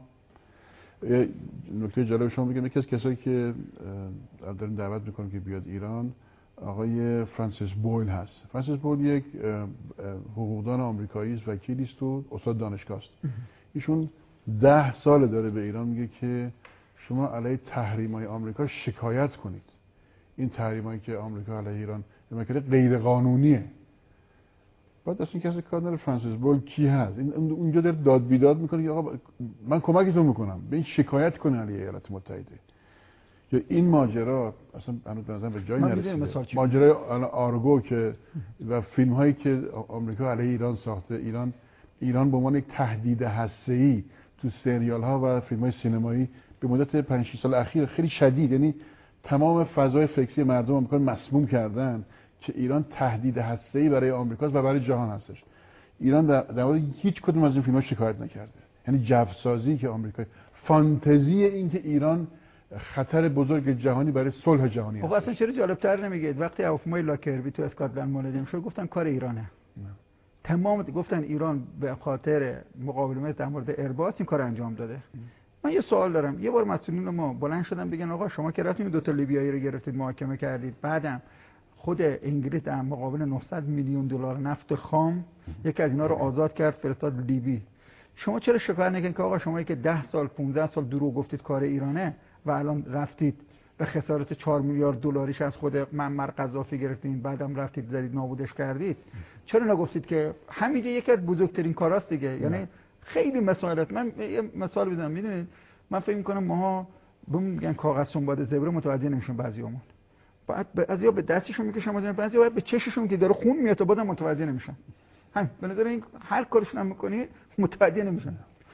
نکته جالب شما بگم، یکی از کسایی که داریم دعوت میکنیم که بیاد ایران آقای فرانسیس بویل هست. فرانسیس بویل یک حقوقدان آمریکایی است، وکیلی است و استاد دانشگاه است. ایشون 10 سال داره به ایران میگه که شما علیه تحریم‌های آمریکا شکایت کنید. این تحریم‌هایی که آمریکا علیه ایران به غیر قانونیه. بعد اصلا کسی کار نداره فرانسیس بویل کی هست؟ این اونجا داره داد بیداد میکنه که آقا من کمکتون میکنم، به این شکایت کنه علیه ایالات متحده. یا این ماجرا اصلا هنوز به نظر به جایی نرسیده. ماجرای آرگو که و فیلم هایی که آمریکا علیه ایران ساخته، ایران به عنوان یک تهدید هسته‌ای تو سریال ها و فیلم های سینمایی به مدت 5-6 سال اخیر خیلی شدید، یعنی تمام فضای فکری مردم آمریکا مسموم کردن که ایران تهدید هسته‌ای برای آمریکا و برای جهان هستش. ایران در مورد هیچ کدوم از این فیلم‌ها شکایت نکرده. یعنی جوسازی که آمریکا، فانتزی این که ایران خطر بزرگ جهانی برای صلح جهانی است. اصلا چرا جالب‌تر نمیگید وقتی هواپیمای لاکربی تو اسکاتلند مولدیم شد گفتن کار ایرانه. تمام گفتن ایران به خاطر مقاومت در مورد ارباط این کار انجام داده. من یه سوال دارم، یه بار مسئولین ما بلند شدن بگن آقا شما که رفتید 2 تا لیبیایی رو گرفتید محاکمه کردید، بعدم خود انگلیس در مقابل 900 میلیون دلار نفت خام یکی از اینا رو آزاد کرد فرستاد لیبی. شما چرا شکایت نکنید که آقا شما که 10 سال 15 سال دروغ گفتید کار ایرانه و الان رفتید به خسارت 4 میلیارد دلاریش از خود معمر قذافی گرفتین، بعدم رفتید زدید نابودش کردید؟ چرا نگفتید که همینجا یکی از بزرگترین کاراست دیگه؟ یعنی خیلی مسائلات. من یه مثال بزنم، میدونید من فکر می‌کنم ماها میگن کاغذ سنباد زبره متوجه نمیشون بعضیامون. بعد بعضیا به دستشون میکشن، بعضیا باید به چششون که داره خون میاد تا بعدم متوجه نمیشن. همین به نظر این هر کارشون هم می‌کنی متوجه نمیشن.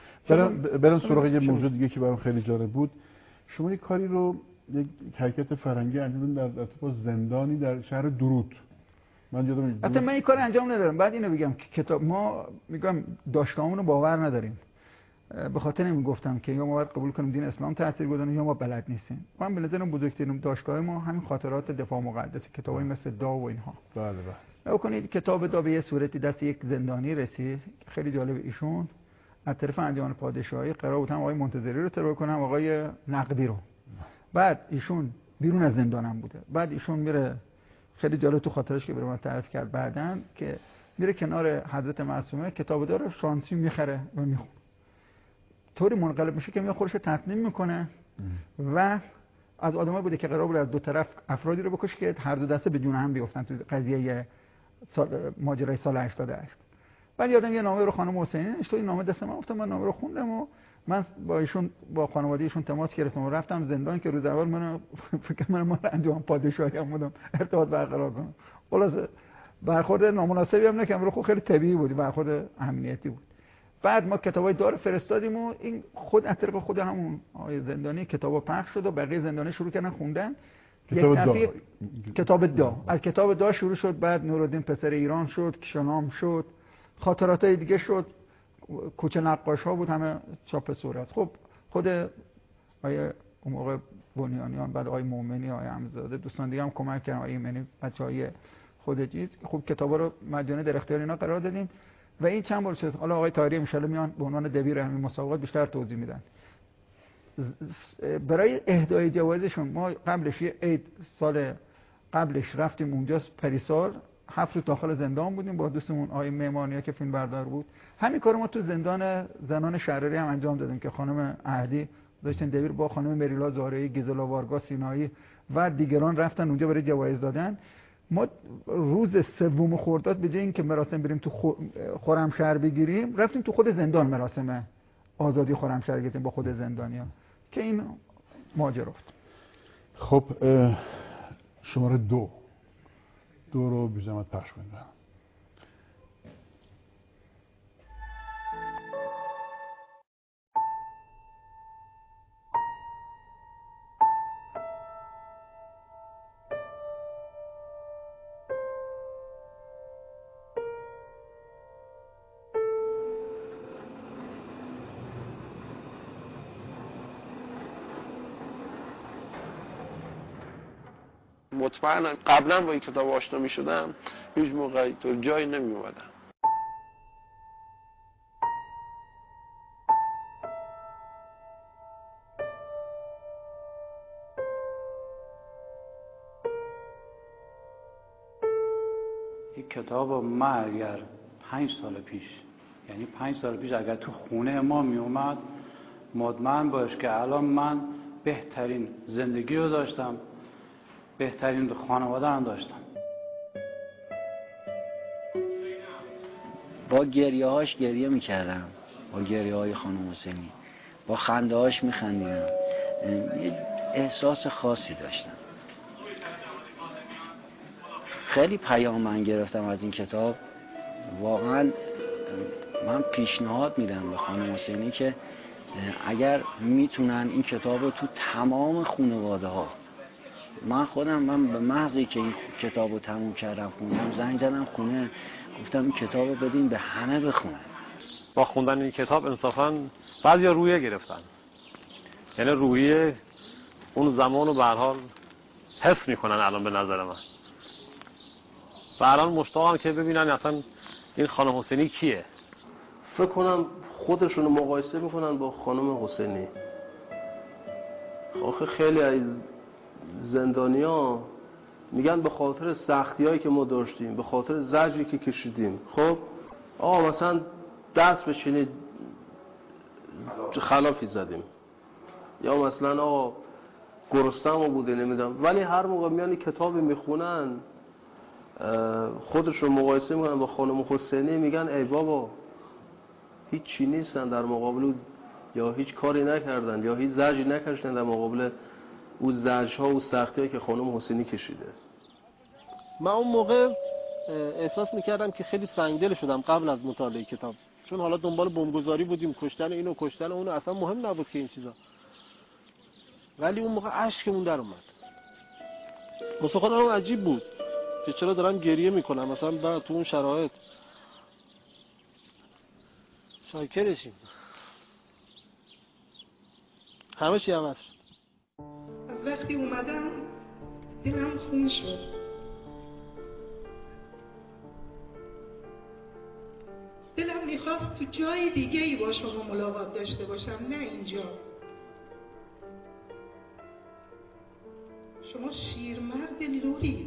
برام سراغ یه موضوع دیگه که برام خیلی جالب بود. شما یه کاری رو یک حرکت فرنگی انجام دادن در ارتباط زندانی در شهر درود. من یادم حتی من این کار انجام ندارم. بعد اینو بگم که کتاب ما میگم داشتامون رو باور نداریم. به خاطر این گفتم که یا ما باید قبول کنیم دین اسلام تاثیرگذاره یا ما بلد نیستیم. من به نظرم بزرگترین داشتگاه ما همین خاطرات دفاع مقدس، کتابای مثل دا و اینها. بله بله. بکنید کتاب دا به یه صورتی دست یک زندانی رسید. خیلی جالب، ایشون از طرف انجمن پادشاهی قرار بود هم آقای منتظری رو ترور کنه، آقای نقدی رو. بعد ایشون بیرون از زندانم بوده. بعد ایشون میره، خیلی جالب تو خاطرش که برام تعریف کرد بعدن، که میره کنار حضرت معصومه کتاب داره شانسی میخره و میخونه. طوری منقلب میشه که میاد خودش رو تسلیم میکنه و از آدمایی بوده که قرار بود از دو طرف افرادی رو بکشه که هر دو دسته به جون هم بیفتن تو قضیه ماجرای سال 88. بعد یادم یه نامه رو خانم حسینی نوشت، این نامه دست من افتاد، من نامه رو خوندم و من با ایشون با خانواده ایشون تماس گرفتم و رفتم زندان که روز اول من فکر کنم ما انجام پادشاهی هم بودم ارتباط برقرار کنم. خلاص برخورد نامناسبی هم نکردم، خب خیلی طبیعی بود، برخورد امنیتی بود. بعد ما کتابای دار فرستادیم و این خود از طریق خود همون آقای زندانی کتابا پخش شد و بقیه زندانی شروع کردن خوندن. کتاب دا از کتاب دا شروع شد، بعد نورالدین پسر ایران شد، کشانام شد، خاطراتای دیگه شد، کوچه نقاش ها بود، همه چاپ صورت. خب خود آیه اون موقع بنیانیان، بعد آیه مومنی، آیه حمزاده، دوستان دیگه هم کمک کردن، آیه ایمنی، بچهای خود چیز. خب کتابا رو مجانی در اختیار اینا قرار دادیم و این چند بار شد. حالا آقای طاهری ان شاءالله میان به عنوان دبیر همین مسابقات بیشتر توضیح میدن. برای اهدای جوایزشون ما قبلش یه عید سال قبلش رفتیم اونجا پریسال، 7 روز داخل زندان بودیم با دوستمون آقای معمارنیا که فیلم بردار بود. همین کارو ما تو زندان زنان شهراری هم انجام دادیم که خانم اهدی داشتن دبیر با خانم مریلا زارعی، گیزلا وارگا سینایی و دیگران رفتن اونجا برای جوایز دادن. ما روز 3 خرداد به جای اینکه مراسم بریم تو خرمشهر بگیریم، رفتیم تو خود زندان مراسم آزادی خرمشهر گرفتیم با خود زندانیان که این ماجرا. خب شماره 2 رو بی زحمت پخش کنید. مطمئنم قبلا با این کتاب آشنا می شدم هیچ موقع تو جایی نمی اومدم. این کتاب ما اگر 5 سال پیش، یعنی 5 سال پیش اگر تو خونه ما می اومد، مطمئن باش که الان من بهترین زندگی رو داشتم، بهترین خانواده هم داشتم. با گریه هاش گریه میکردم، با گریه های خانم حسینی، با خنده هاش میخندیدم، یه احساس خاصی داشتم. خیلی پیام من گرفتم از این کتاب. واقعا من پیشنهاد میدم به خانم حسینی که اگر میتونن این کتاب رو تو تمام خانواده ها، من به محضی که این کتاب رو تموم کردم خوندم، زنگ زدم خونه گفتم این کتاب رو بدین به همه بخونن. با خوندن این کتاب انصافاً بعضیا روحیه گرفتن، یعنی روحیه اون زمان رو به هر حال حس میکنن الان به نظر من. و الان مشتاقم که ببینن اصلا این خانم حسینی کیه؟ فکر کنم خودشونو مقایسه میکنن با خانم حسینی. آخه خیلی از زندانیا میگن به خاطر سختیایی که ما داشتیم، به خاطر زجری که کشیدیم، خب مثلا دست بچینید خلافی زدیم، یا مثلا گرسنه‌مون بوده نمیدونم، ولی هر موقع میان کتابی میخونن خودشون مقایسه میکنن با خانم حسینی، میگن ای بابا هیچ چی نیستن در مقابل، یا هیچ کاری نکردن یا هیچ زجری نکشیدن در مقابل او زجرها و سختی‌هایی که خانم حسینی کشیده. من اون موقع احساس میکردم که خیلی سنگدل شدم قبل از مطالعه کتاب، چون حالا دنبال بمبگذاری بودیم، کشتن اینو کشتن اونو، اصلا مهم نبود که این چیزا، ولی اون موقع اشکمون در اومد. واسه خودم عجیب بود که چرا دارم گریه میکنم مثلا بعد تو اون شرایط. شاکرشیم، همه چی عوض شد. از وقتی اومدم دلم خون شد. دلم میخواست تو جای دیگه ای با شما ملاقات داشته باشم، نه اینجا. شما شیرمرد لورید،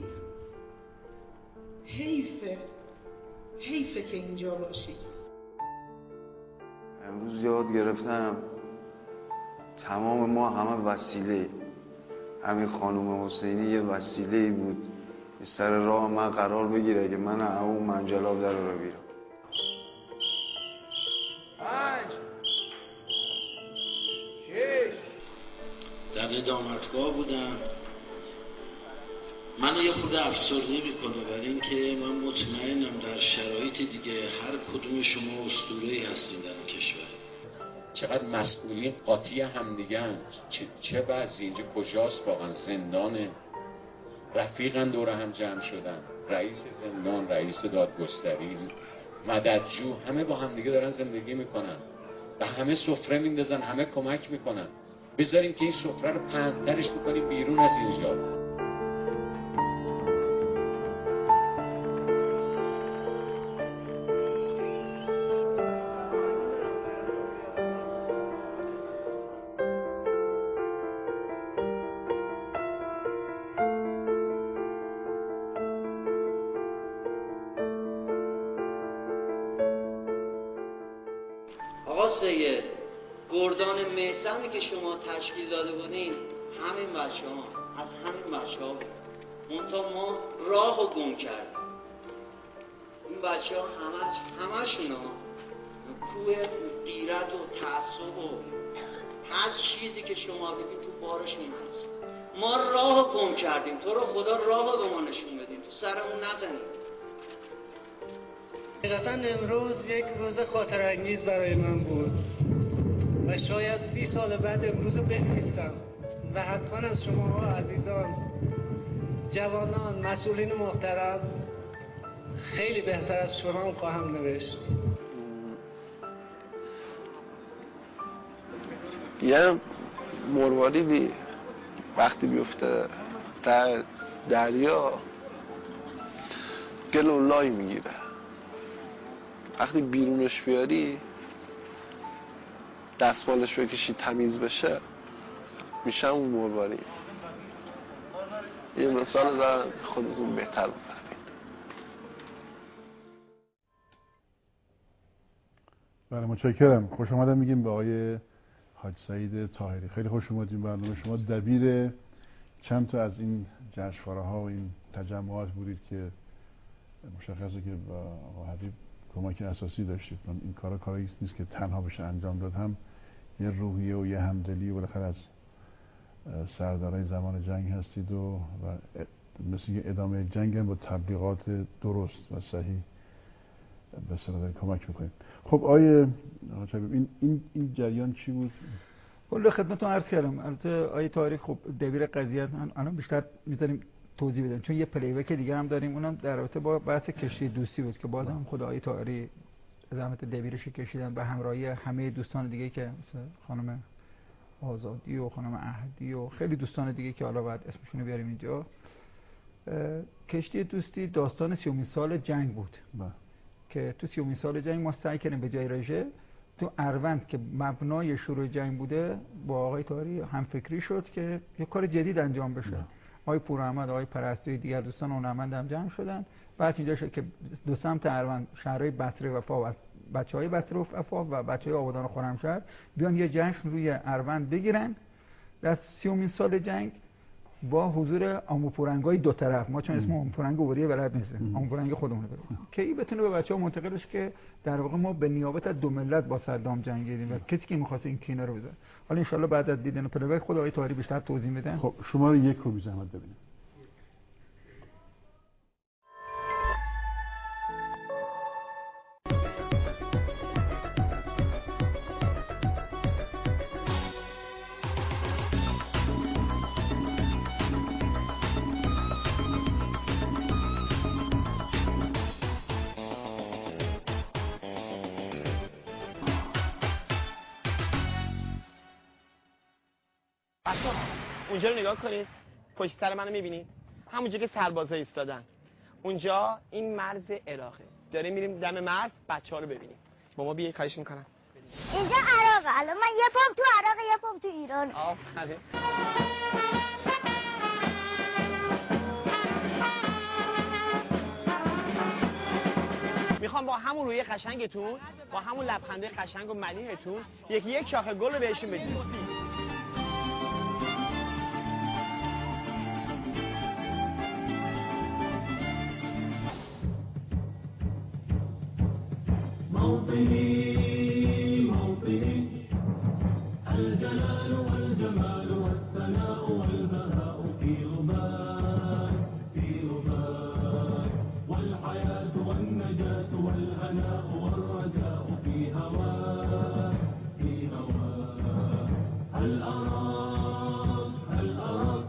حیفه که اینجا باشید. امروز یاد گرفتم تمام ما همه وسیله، همین خانم حسینی یه وسیله بود سر راه من قرار بگیره که من همون منجلاب در رو بیرم. 5 6 در ندامتگاه بودم. منو یه خود افسرده میکنه برای اینکه من مطمئنم در شرایط دیگه هر کدوم شما اسطوره‌ای هستین در این کشور. چقدر مسئولین قاطی همدیگن، چه وضعی اینجا، کجاست واقعا؟ زندانه، رفیقن دور هم جمع شدن، رئیس زندان، رئیس دادگستری، مددجو، همه با همدیگه دارن زندگی میکنن و همه سفره میندازن، همه کمک میکنن. بذاریم که این سفره رو پهن‌ترش بکنیم بیرون از اینجا. گردان میسمی که شما تشکیل داده بودین همین بچه‌ها، از همین بچه‌ها بود. منتها ما راه رو گم کردیم. این بچه‌ها همشون کوه غیرت و تعصب و هر چیزی که شما ببین تو بارشون هست. ما راه رو گم کردیم. تو رو خدا راه رو به ما نشون بدین، تو سرمون نزنید. حقیقتا امروز یک روز خاطر انگیز برای من بود و شاید 30 سال بعد امروز رو بنویسم و حتما از شما عزیزان، جوانان، مسئولین محترم خیلی بهتر از شما خواهم نوشت. یه مرواریدی وقتی بیفته در دریا گل و لای میگیره، وقتی بیرونش بیاری دستمالش بکشی تمیز بشه میشه اون مرواری. یه مثال زدن خودتون بهتر بفهمید. بله متشکرم. خوش آمدم میگیم به آقای حاج سعید طاهری. خیلی خوش اومدین برنامه. شما دبیر چند تا از این جشنواره‌ها و این تجمعات بودید که مشخصه که با آقا حبیب کمک اساسی داشتید. این کاری نیست که تنها بشه انجام داد، هم یه روحیه و یه همدلی و بالاخره از سردارای زمان جنگ هستید و مثل یه ادامه جنگ هم با تبلیغات درست و صحیح به سردار کمک میکنید. خب آیه حبیب این جریان چی بود؟ کل خدمتتون عرض کردم. البته آیه تاریخ خب دبیر قضیه الان بیشتر میذاریم توضیح بدن، چون یه پلی بک دیگه هم داریم، اونم در رابطه با بحث کشتی دوستی بود که بازم خود آیه طاهری زحمت دبیرش کشیدن به همراهی همه دوستان دیگه که مثل خانم آزادی و خانم احدی و خیلی دوستان دیگه که حالا باید اسمشون رو بیاریم اینجا. کشتی دوستی داستان 30 سال جنگ بود که تو 30 سال جنگ ما سعی کردیم به جای رژه تو اروند که مبنای شروع جنگ بوده با آقای طاهری هم فکری شد که یه کار جدید انجام بشه. آقای پوراحمد، آقای پرستویی، دیگر دوستان هنرمند هم جمع شدن. بعد اینجا شد که دو سمت اروند شهرهای بصره وفا و بچهای بصره وفا و بچهای آبادان خرمشهر بیان یه جشن روی اروند بگیرن در 30 سال جنگ با حضور آموپورنگای دو طرف. ما چون اسم آموپورنگ اوریه بلد نیستیم، آموپورنگ خودمونه بگیم که این بتونه به بچه‌ها منتقلش که در واقع ما به نیابت از دو ملت با صدام جنگیدیم و کسی که می‌خواد این کینه رو بذاره. حالا ان شاءالله بعد از دیدن پلبک خود آقای طاهری بیشتر توضیح میدن. خب شماره 1 رو بی زحمت ببینیم. اونجا رو نگاه کنید، پشت سر منو میبینید؟ همونجا که سربازا ایستادن اونجا، این مرز عراقه. داریم میریم دم مرز، بچه‌ها رو ببینیم. با ما بیاید، خواهش میکنم. اینجا عراقه. الان من یه پام تو عراق، یه پام تو ایران. آفرین. میخوام با همون روی قشنگتون، با همون لبخنده قشنگ و ملیحتون یک شاخه گل رو بهشون بدید. موطني موطني الجلال والجمال والثناء والبهاء في رباك في رباك والحياة والنجاة والهناء والرجاء في هواك في هواك هل أراك هل أراك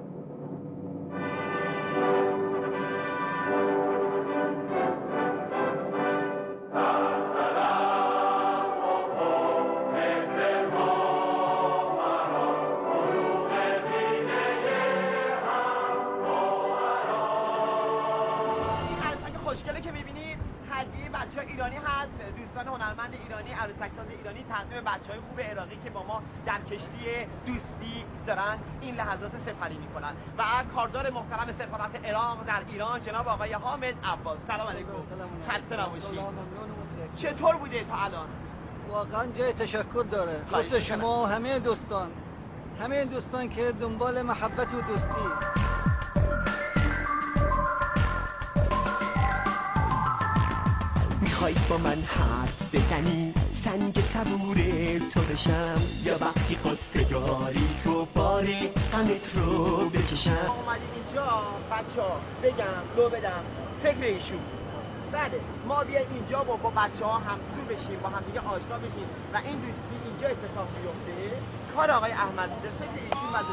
ایرانی هست، دوستان هنرمند ایرانی، عروسک‌ساز ایرانی تقدیم بچهای خوب عراقی که با ما در کشتی دوستی دارن این لحظات سپری میکنن و کاردار محترم سفارت عراق در ایران جناب آقای حامد عباس. سلام علیکم. خسته نباشید. چطور بوده تا الان؟ واقعا جای تشکر داره. خود شما و همه دوستان که دنبال محبت و دوستی. میخوای با من حرف بزنی، سنگ صبور تو بشم، یا وقتی خواستگاری تو باره غمت رو بکشم. اومدیم اینجا بچه‌ها بگم لو بدم فکر ایشون. بله ما بیایم اینجا با بچه‌ها همسو بشیم، با هم دیگه آشنا بشیم و این دوستی اینجا اتفاق بیفته. کار آقای احمدزاده فکر ایشون و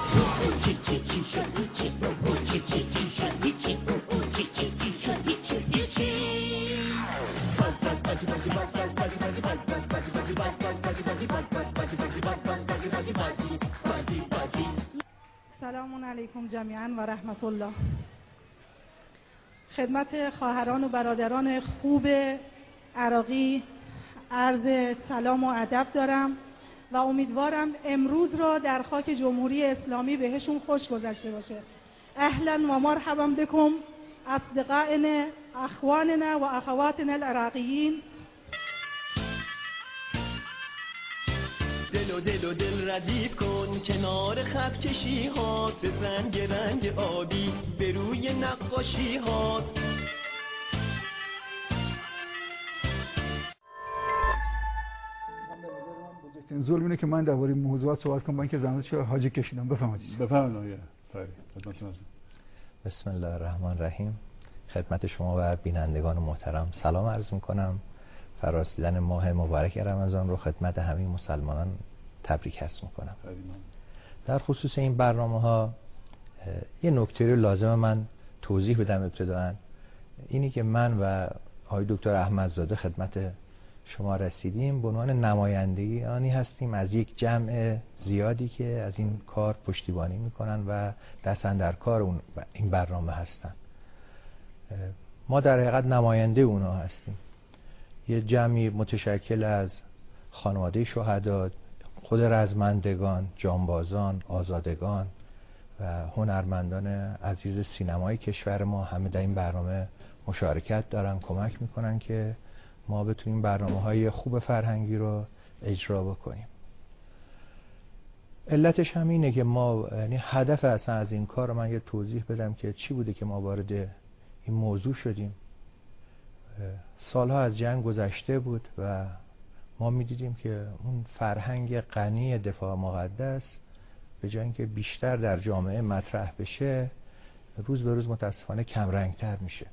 سلام علیکم جمیعا و رحمت الله. خدمت خواهران و برادران خوب عراقی عرض سلام و ادب دارم و امیدوارم امروز را در خاک جمهوری اسلامی بهشون خوش گذشته باشه. اهلا و مرحبا بكم اصدقائنا اخواننا و اخواتنا العراقیین. دل ردیف کن کنار خط کشی هات، بزن رنگ آبی به روی نقاشی هات. ظلم اینه که من درباره موضوعات صحبت کنم با اینکه زحمتش حاجی کشیدم. بفرمایید. بفرمایید آقای طاهری، خدمتتون هستم. بسم الله الرحمن الرحیم. خدمت شما و بینندگان محترم سلام عرض می‌کنم. فرارسیدن ماه مبارک رمضان رو خدمت همه مسلمانان تبریک عرض می‌کنم. در خصوص این برنامه‌ها یه نکته رو لازم من توضیح بدم ابتداً، اینی که من و آقای دکتر احمدزاده خدمت شما رسیدیم به عنوان نمایندگانی هستیم از یک جمع زیادی که از این کار پشتیبانی میکنن و دستن در کار این برنامه هستن. ما در حقیقت نماینده اونها هستیم. یه جمعی متشکل از خانواده شهدا، خود رزمندگان، جانبازان، آزادگان و هنرمندان عزیز سینمای کشور ما همه در این برنامه مشارکت دارن، کمک میکنن که ما بتونیم برنامه‌های خوب فرهنگی رو اجرا بکنیم. علتش هم اینه که ما، یعنی هدف اصلا از این کار رو من یه توضیح بدم که چی بوده که ما وارد این موضوع شدیم. سالها از جنگ گذشته بود و ما می‌دیدیم که اون فرهنگ غنی دفاع مقدس به جای اینکه بیشتر در جامعه مطرح بشه، روز به روز متاسفانه کم رنگ‌تر میشه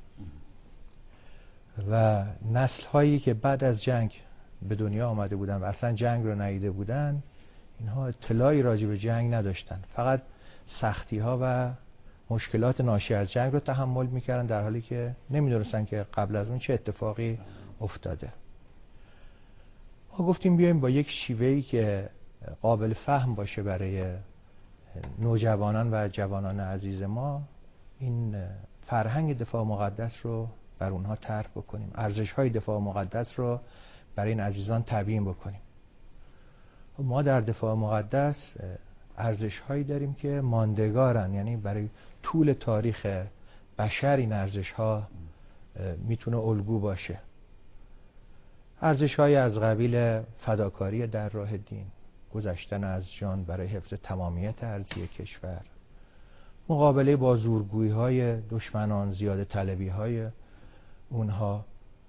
و نسل‌هایی که بعد از جنگ به دنیا آمده بودن و اصلا جنگ رو ندیده بودن، اینها اطلاعی راجع به جنگ نداشتن، فقط سختی‌ها و مشکلات ناشی از جنگ رو تحمل میکردن، در حالی که نمیدونستن که قبل از اون چه اتفاقی افتاده. ما گفتیم بیایم با یک شیوهی که قابل فهم باشه برای نوجوانان و جوانان عزیز ما، این فرهنگ دفاع مقدس رو بر اونها طرح بکنیم، ارزش‌های دفاع مقدس رو برای این عزیزان تبیین بکنیم. ما در دفاع مقدس ارزش‌هایی داریم که ماندگارن، یعنی برای طول تاریخ بشر این ارزش‌ها میتونه الگو باشه. ارزش‌های از قبیل فداکاری در راه دین، گذشتن از جان برای حفظ تمامیت ارضی کشور، مقابله با زورگویی‌های دشمنان، زیاده طلبی‌های اونها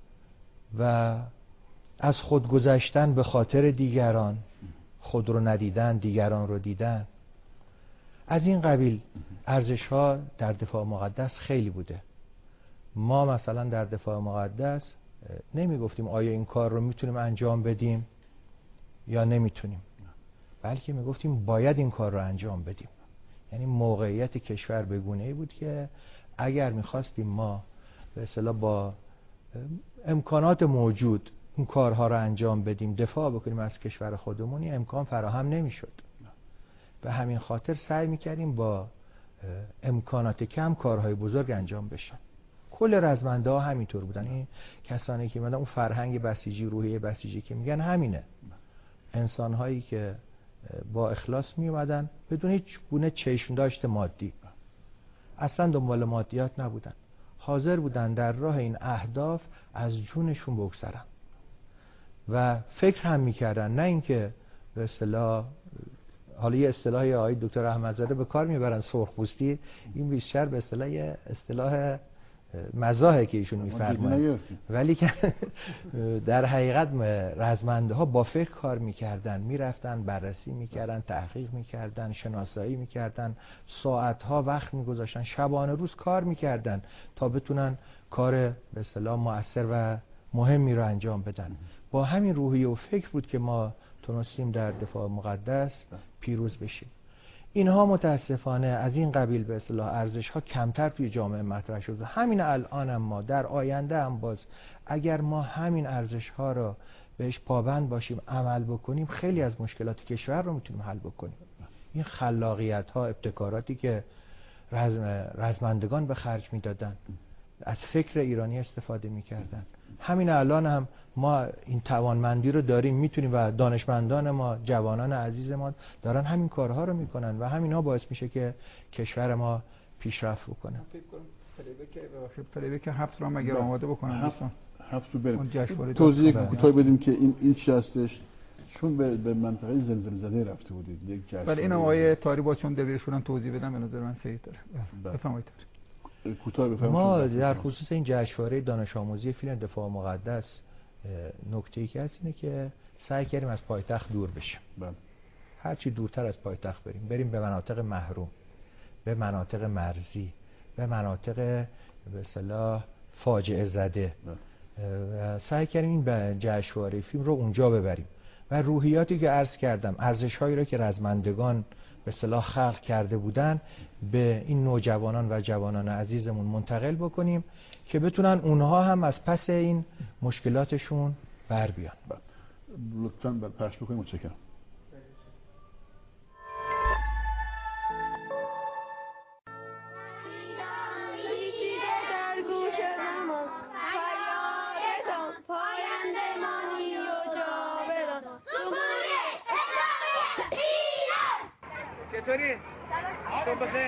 و از خود گذشتن به خاطر دیگران، خود رو ندیدن دیگران رو دیدن. از این قبیل ارزش‌ها در دفاع مقدس خیلی بوده. ما مثلا در دفاع مقدس نمی گفتیم آیا این کار رو میتونیم انجام بدیم یا نمیتونیم، بلکه می گفتیم باید این کار رو انجام بدیم. یعنی موقعیت کشور به گونه‌ای بود که اگر میخواستیم ما به اصطلاح با امکانات موجود این کارها رو انجام بدیم، دفاع بکنیم از کشور خودمون، این امکان فراهم نمیشد. به همین خاطر سعی میکردیم با امکانات کم کارهای بزرگ انجام بشن. کل رزمنده ها همینطور بودن. این کسانی که اون فرهنگ بسیجی، روحیه بسیجی که میگن همینه. انسان هایی که با اخلاص می اومدن بدون هیچ گونه چشم داشت مادی، اصلا دنبال مادیات نبودن، حاضر بودن در راه این اهداف از جونشون بگذرن و فکر هم میکردن، نه اینکه به اصطلاح، حالا یه اصطلاحی آقای دکتر احمدزاده به کار میبرن، سرخپوستی، این بیشتر به اصطلاح یه اصطلاح مزاحه که ایشون میفرمایند، ولی که در حقیقت رزمنده ها با فکر کار میکردن، میرفتن بررسی میکردن، تحقیق میکردن، شناسایی میکردن، ساعتها وقت میگذاشتن، شبانه روز کار میکردن تا بتونن کار به اصطلاح مؤثر و مهمی رو انجام بدن. با همین روحیه و فکر بود که ما تونستیم در دفاع مقدس پیروز بشیم. اینها متاسفانه از این قبیل به اصطلاح ارزش ها کمتر توی جامعه مطرح شد. همین الان هم ما در آینده هم باز اگر ما همین ارزش ها رو بهش پابند باشیم، عمل بکنیم، خیلی از مشکلات کشور رو میتونیم حل بکنیم. این خلاقیت ها، ابتکاراتی که رزمندگان به خرج میدادن، از فکر ایرانی استفاده میکردن، همین الان هم ما این توانمندی رو داریم، میتونیم و دانشمندان ما، جوانان عزیز ما دارن همین کارها رو میکنن و همین ها باعث میشه که کشور ما پیشرفت بکنه. پلیبک 7 رو هم اگر آماده بکنم 7 رو بریم توضیح کوتاه بدیم که این چی هستش، چون به منطقه زلزله زده رفته بودید یک جشن. بله، این آقای تاری با چون دبیرشون توضیح بدم به نظر من صحیح داره. بفرمایید. ما در خصوص این جشنواره دانش آموزی فیلم دفاع مقدس نکته‌ای که هست اینه که سعی کردیم از پایتخت دور بشیم. هر چی دورتر از پایتخت بریم به مناطق محروم، به مناطق مرزی، به مناطق به اصطلاح فاجعه زده. سعی کردیم این جشنواره فیلم رو اونجا ببریم و روحیاتی که عرض کردم، ارزش‌هایی رو که رزمندگان به اصطلاح خلق کرده بودن، به این نوجوانان و جوانان عزیزمون منتقل بکنیم که بتونن اونها هم از پس این مشکلاتشون بر بیان. لطفاً بر پخش بکنیم. متشکرم. چطوری؟ صبح بخیر.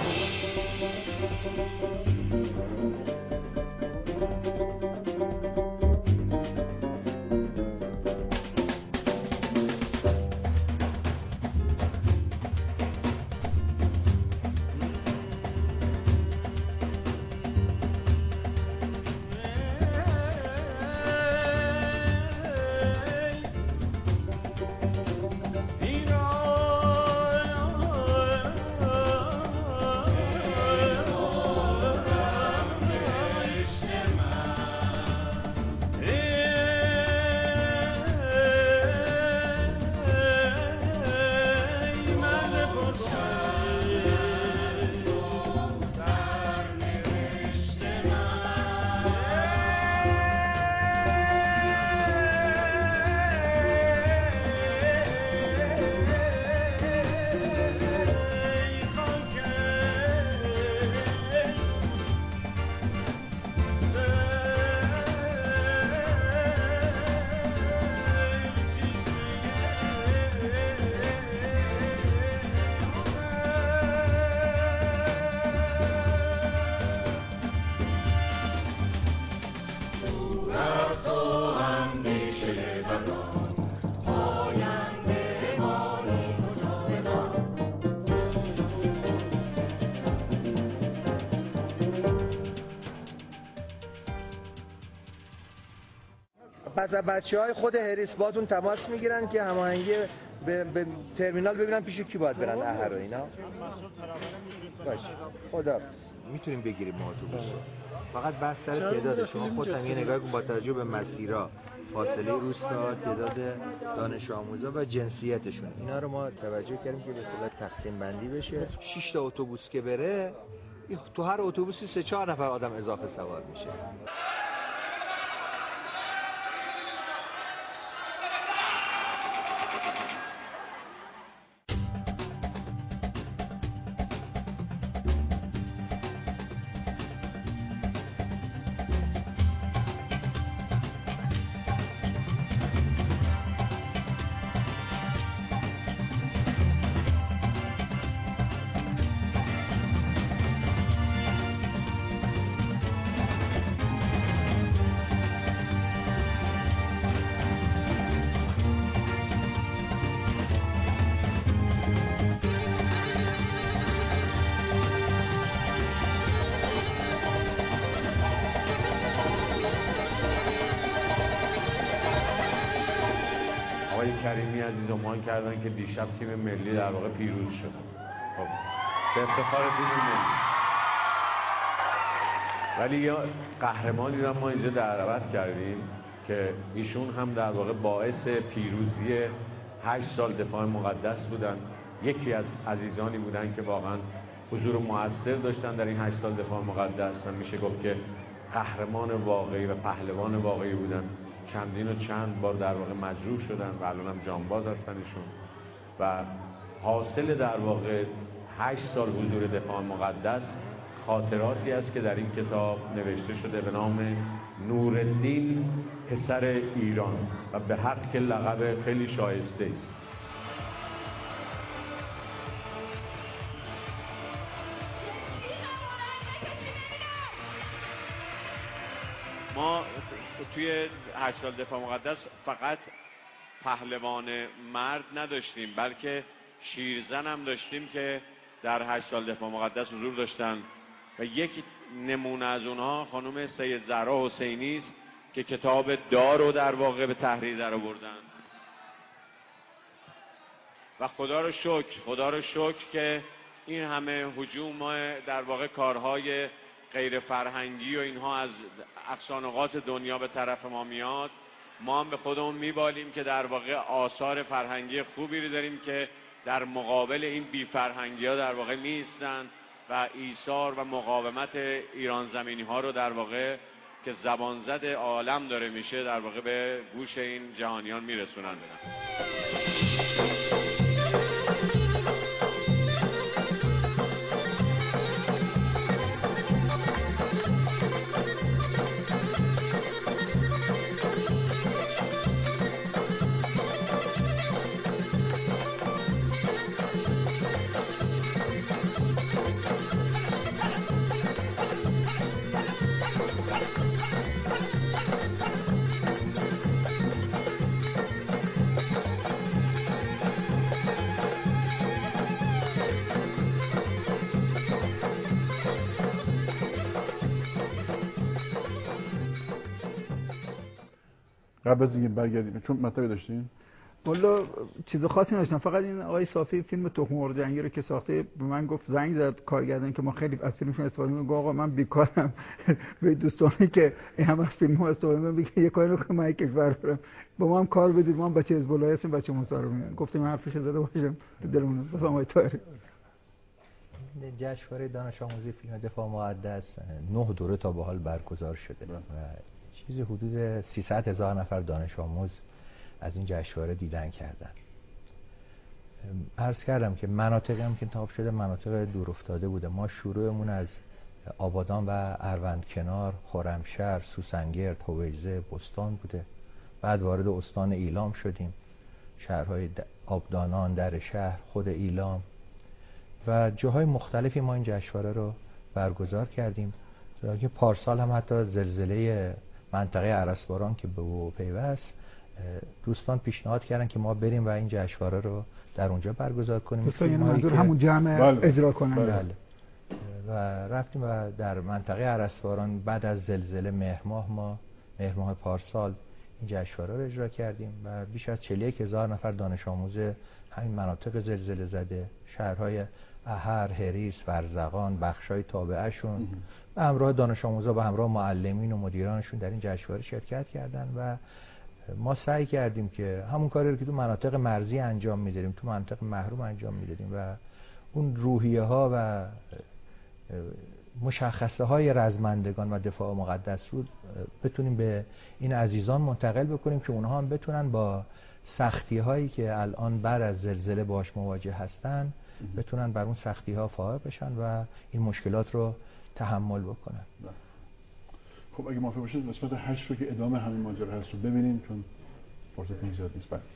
پس بچه‌های خود هریس باتون تماس میگیرن که هماهنگی به ترمینال ببینن پیش کی باید برن اهر و اینا. باشه خدا میتونیم بگیریم ما اتوبوس فقط بس سر تعداد. شما خودتون یه نگاه کن با توجه به مسیرها، فاصله روستا، تعداد دانش آموزا و جنسیتشون، اینا رو ما توجه کردیم که به صورت تقسیم بندی بشه. 6 تا اتوبوس که بره تو هر اتوبوسی 3-4 نفر آدم اضافه سوار میشه. کریمی عزیز عنوان کردن که دیشب تیم ملی در واقع پیروز شد. خب به افتخار تیم ملی. ولی یه قهرمانی رو ما اینجا دعوت کردیم که ایشون هم در واقع باعث پیروزی 8 سال دفاع مقدس بودن. یکی از عزیزانی بودن که واقعا حضور موثر داشتن در این 8 سال دفاع مقدس و میشه گفت که قهرمان واقعی و پهلوان واقعی بودن. چندین و چند بار در واقع مجروح شدن و الان هم جانباز هستن ایشون و حاصل در واقع 8 سال حضور دفاع مقدس خاطراتی است که در این کتاب نوشته شده به نام نورالدین پسر ایران و به حق که لقب خیلی شایسته است. ما توی 8 سال دفاع مقدس فقط پهلوان مرد نداشتیم بلکه شیرزن هم داشتیم که در 8 سال دفاع مقدس حضور داشتن و یک نمونه از اونها خانم سید زهرا حسینی است که کتاب دار رو در واقع به تحریر در آوردن و خدا رو شکر که این همه هجوم در واقع کارهای غیر فرهنگی و اینها از اقصانقاط دنیا به طرف ما میاد، ما هم به خودمون میبالیم که در واقع آثار فرهنگی خوبی رو داریم که در مقابل این بی فرهنگی ها در واقع میستن و ایثار و مقاومت ایران زمینی ها رو در واقع که زبانزد عالم داره میشه در واقع به گوش این جهانیان میرسونن. قبل از اینکه برگردیم چون مطلبی داشتین والا چیز خاصی نداشتم، فقط این آقای صافی فیلم تخم مرغ جنگی رو که ساخته به من گفت، زنگ زد کارگردان که ما خیلی از فیلمشون استفاده می‌کنیم. آقا من بیکارم به دوستانی که این هم از فیلم‌ها استفاده می‌کنن بگه یه کاری نکنم من یک کشور برم با ما هم کار بدید، ما هم بچه حزب الله هستیم، بچه مصارو می‌گن. گفتم من حرفش زده باشم تو دلمون. بفرمایید آقای طاهری. جشنواره دانش آموزی فیلم دفاع مقدس 9 دوره تا به حال برگزار شده و چیزی حدود 300,000 نفر دانش آموز از این جشنواره دیدن کردن. عرض کردم که مناطقی هم که انتخاب شده مناطق دور افتاده بوده. ما شروعمون از آبادان و اروندکنار، خرمشهر، سوسنگرد، هویزه، بستان بوده. بعد وارد استان ایلام شدیم، شهرهای آبدانان، در شهر، خود ایلام و جاهای مختلفی ما این جشنواره رو برگزار کردیم. که پارسال هم حتی زلزله منطقه ارسباران که به وقوع پیوست، دوستان پیشنهاد کردن که ما بریم و این جشنواره رو در اونجا برگزار کنیم. یعنی منظور همون جمع اجرا کنن. بله. و رفتیم و در منطقه ارسباران بعد از زلزله مهر ماه پارسال این جشنواره رو اجرا کردیم و بیش از 41,000 نفر دانش آموز همین مناطق زلزله زده، شهرهای احر، هریس، فرزقان، بخشای تابعه‌شون به همراه دانش آموزا و همراه معلمین و مدیرانشون در این جشنواره شرکت کردن و ما سعی کردیم که همون کاری رو که تو مناطق مرزی انجام میدادیم تو مناطق محروم انجام میدادیم و اون روحیه ها و مشخصه های رزمندگان و دفاع مقدس رو بتونیم به این عزیزان منتقل بکنیم که اونها هم بتونن با سختی هایی که الان بعد از زلزله باش مواجه هستن بتونن بر اون سختی ها فائق بشن و این مشکلات رو تحمل بکنن. خب اگه موافق باشید قسمت 8 رو که ادامه همین ماجرا هست رو ببینیم چون فرصت زیاد نیست. بله.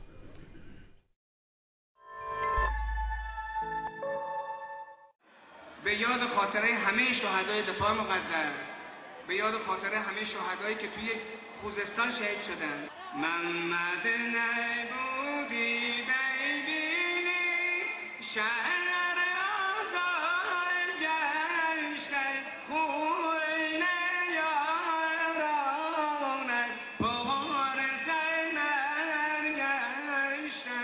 به یاد خاطره همه شهدای دفاع مقدس، به یاد خاطره همه شهدایی که توی خوزستان شهید شدن. محمد نبودی بیبینی شهر آزاد گشته خوین یارانت بار زنر گشته.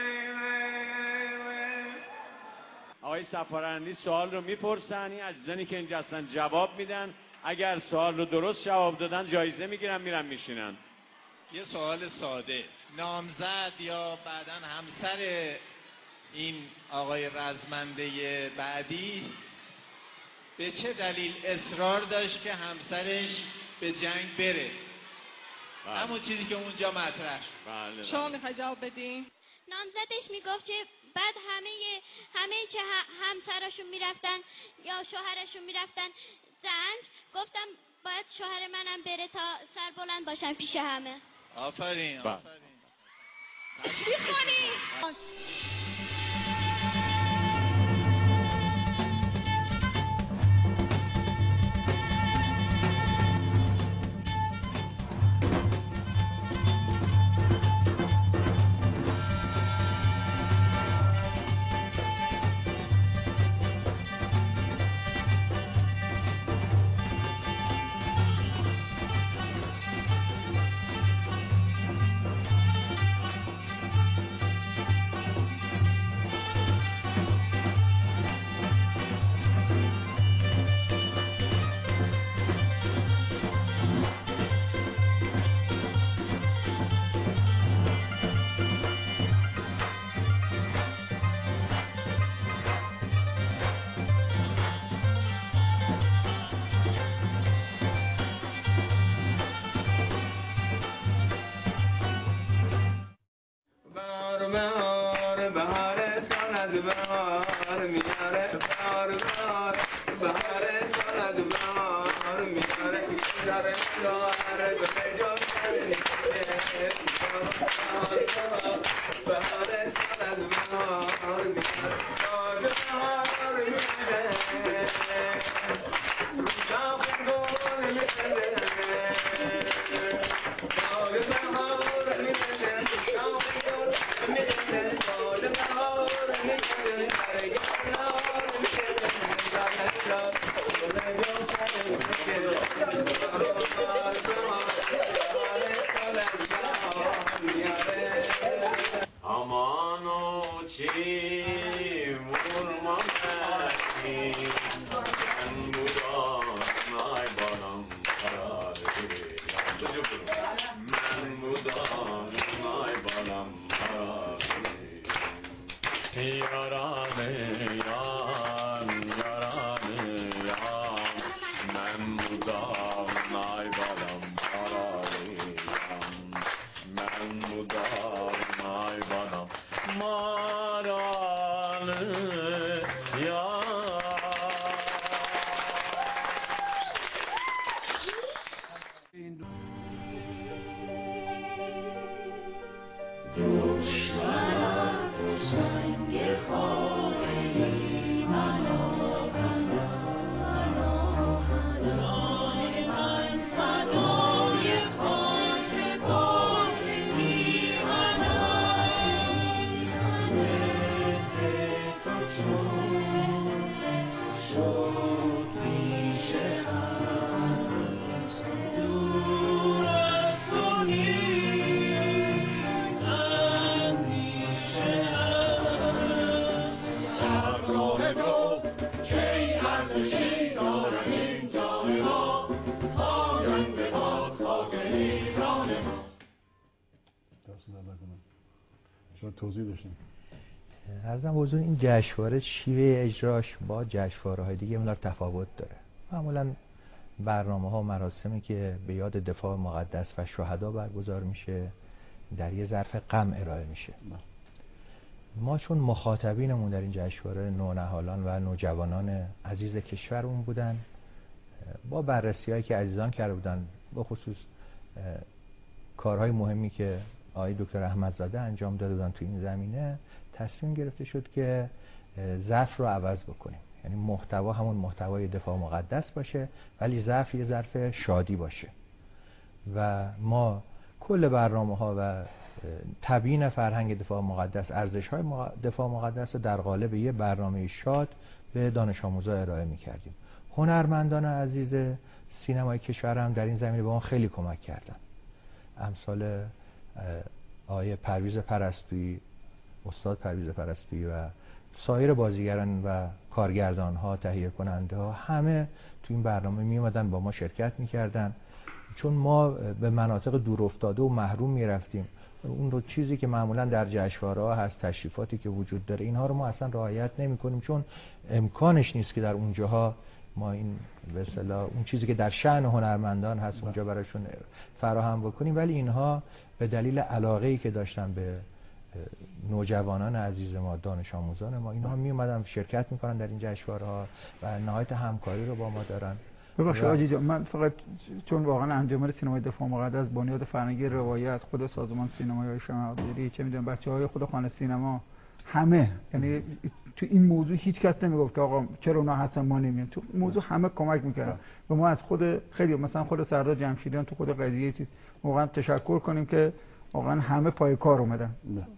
آقای سفارندی سوال رو میپرسن، این عزیزانی که اینجا هستن جواب میدن، اگر سوال رو درست جواب دادن جایزه میگیرن میرن میشینن. یه سوال ساده، نامزد یا بعداً همسر این آقای رزمنده بعدی به چه دلیل اصرار داشت که همسرش به جنگ بره؟ همون چیزی که اونجا مطرح شد. بله. شما میخوای جواب بدین؟ نامزدش میگفت که بعد همه که همسراشون میرفتن یا شوهرشون میرفتن زنج، گفتم باید شوهر منم بره تا سربلند باشم پیش همه. آفرین. میخونی؟ توضیح داشتیم. عرضم حضور این جشنواره شیوه اجراش با جشنواره‌های دیگه مقدار تفاوت داره. معمولا برنامه‌ها و مراسمی که به یاد دفاع مقدس و شهدا برگزار میشه در یه ظرف غم ارائه میشه. ما چون مخاطبینمون در این جشنواره نونهالان و نوجوانان عزیز کشورمون بودن، با بررسی‌هایی که عزیزان کرده بودن، به خصوص کارهای مهمی که آقای دکتر احمدزاده انجام داده بودن تو این زمینه، تصمیم گرفته شد که ظرف رو عوض بکنیم. یعنی محتوا همون محتوای دفاع مقدس باشه، ولی ظرف یه ظرف شادی باشه و ما کل برنامه‌ها و تبیین فرهنگ دفاع مقدس، ارزش‌های دفاع مقدس رو در قالب یه برنامه شاد به دانش آموزا ارائه می‌کردیم. هنرمندان عزیز سینمای کشور هم در این زمینه به ما خیلی کمک کردن. امثال آقای پرویز پرستویی، استاد پرویز پرستویی و سایر بازیگران و کارگردان ها، تهیه کننده ها، همه تو این برنامه می اومدن با ما شرکت میکردن. چون ما به مناطق دور افتاده و محروم میرفتیم، اون رو چیزی که معمولا در جشنواره ها هست، تشریفاتی که وجود داره، اینها رو ما اصلا رعایت نمی کنیم، چون امکانش نیست که در اونجاها ما این به اصطلاح اون چیزی که در شأن هنرمندان هست اونجا براشون فراهم بکنیم. ولی اینها به دلیل علاقه‌ای که داشتن به نوجوانان عزیز ما، دانش آموزان ما، اینها می اومدن شرکت میکنن در این جشنواره‌ها و نهایت همکاری رو با ما دارن. ببخشید آجی جان، من فقط چون واقعا انجمن سینمای دفاع مقدس بنیاد فرهنگی روایت، خود سازمان سینمای شمع‌آبادی، چه میدونم بچه‌های خود خانه سینما، همه، یعنی تو این موضوع هیچ کس نمیگفت که آقا چرا اونا هستن ما نمیایم. تو موضوع همه کمک میکردن و ما از خود خیلی مثلا خود سردار جمشیدیان تو خود قضیه چیز واقعا تشکر کنیم که واقعا همه پای کار اومدن.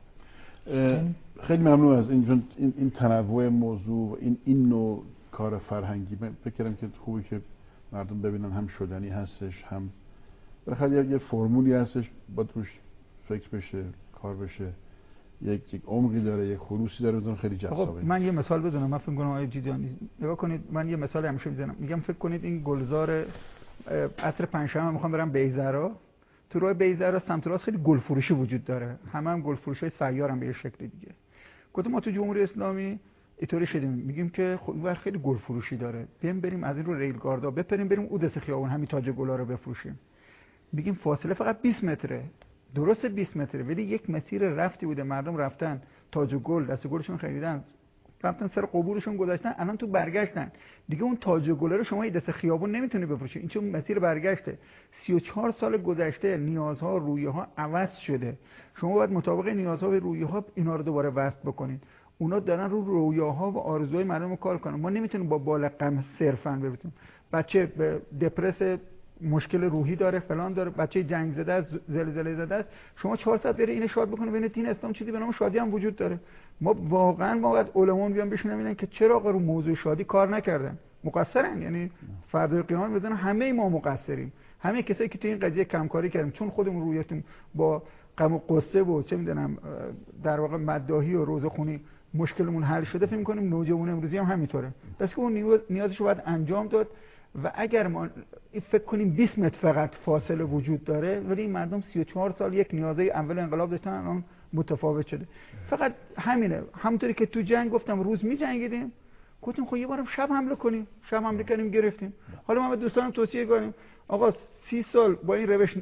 خیلی ممنون از این تنوع موضوع، این نوع کار فرهنگی. من فکر کردم که خوبه که مردم ببینن هم شدنی هستش، هم بخاطر یه فرمولی هستش با توش فکر بشه، کار بشه، یک عمقی داره، یک خلوصی داره، بزن خیلی جذابه. من یه مثال بدونم، من فکر کنم آقای جیجان نگاه کنید، من یه مثال همیشه میزنم، میگم فکر کنید این گلزار عصر پنجشنبه میخوام برم بیزرا، تو راه بیزرا سمت راست خیلی گل فروشی وجود داره، هم گل فروشای سیار هم به یه شکل دیگه. گفتم ما تو جمهوری اسلامی اینطوری شدیم، میگیم که خب خیلی گل فروشی داره، بریم از این رو ریل گاردا بپریم بریم اودس خیابون همین تاج گلا رو بفروشیم. میگیم فاصله فقط 20 متره، درسته 20 متره، ولی یک مسیر رفتی بوده، مردم رفتن تاج گل، دست گلشون خریدن، رفتن سر قبورشون گذاشتن، الان تو برگشتن دیگه اون تاج گل رو شما دست خیابون نمیتونی بفروشی، این چون مسیر برگشته. 34 سال گذشته نیازها رویاها عوض شده، شما باید مطابق نیازها و رویاها اینا رو دوباره وصل بکنید. اونا دارن رو رویاها و آرزوهای مردم کار کنن، ما نمیتونیم با بال غم صرفاً ببینیم. بچه به دپرس مشکل روحی داره، فلان داره، بچه جنگ زده است، زلزله زده است، شما 4 ساعت بری اینو شاد بکنه، ببینید دین اسلام چیزی به نام شادی هم وجود داره. ما واقعا باید علما بیان بشینن ببینن که چرا آقا رو موضوع شادی کار نکردن، مقصرن. یعنی فردای قیامت بدن همه ما مقصریم، همه کسایی که تو این قضیه کمکاری کردیم، چون خودمون رویتون با غم و غصه و چه میدونم در واقع مداحی و روزخونی مشکلمون حل شده، فکر می‌کنیم نوجوان امروزی هم همینطوره. بس که اون نیازش رو باید انجام داد و اگر ما فکر کنیم 20 متر فقط فاصله وجود داره، ولی این مردم 34 سال یک نیازهای اول انقلاب داشتن، الان متفاوت شده. فقط همینه. همونطوری که تو جنگ گفتم روز می‌جنگیدیم، گفتیم خب یه بارم شب حمله کنیم، شب حمله کردیم گرفتیم. حالا من به دوستانم توصیه کنم آقا 30 سال با این روش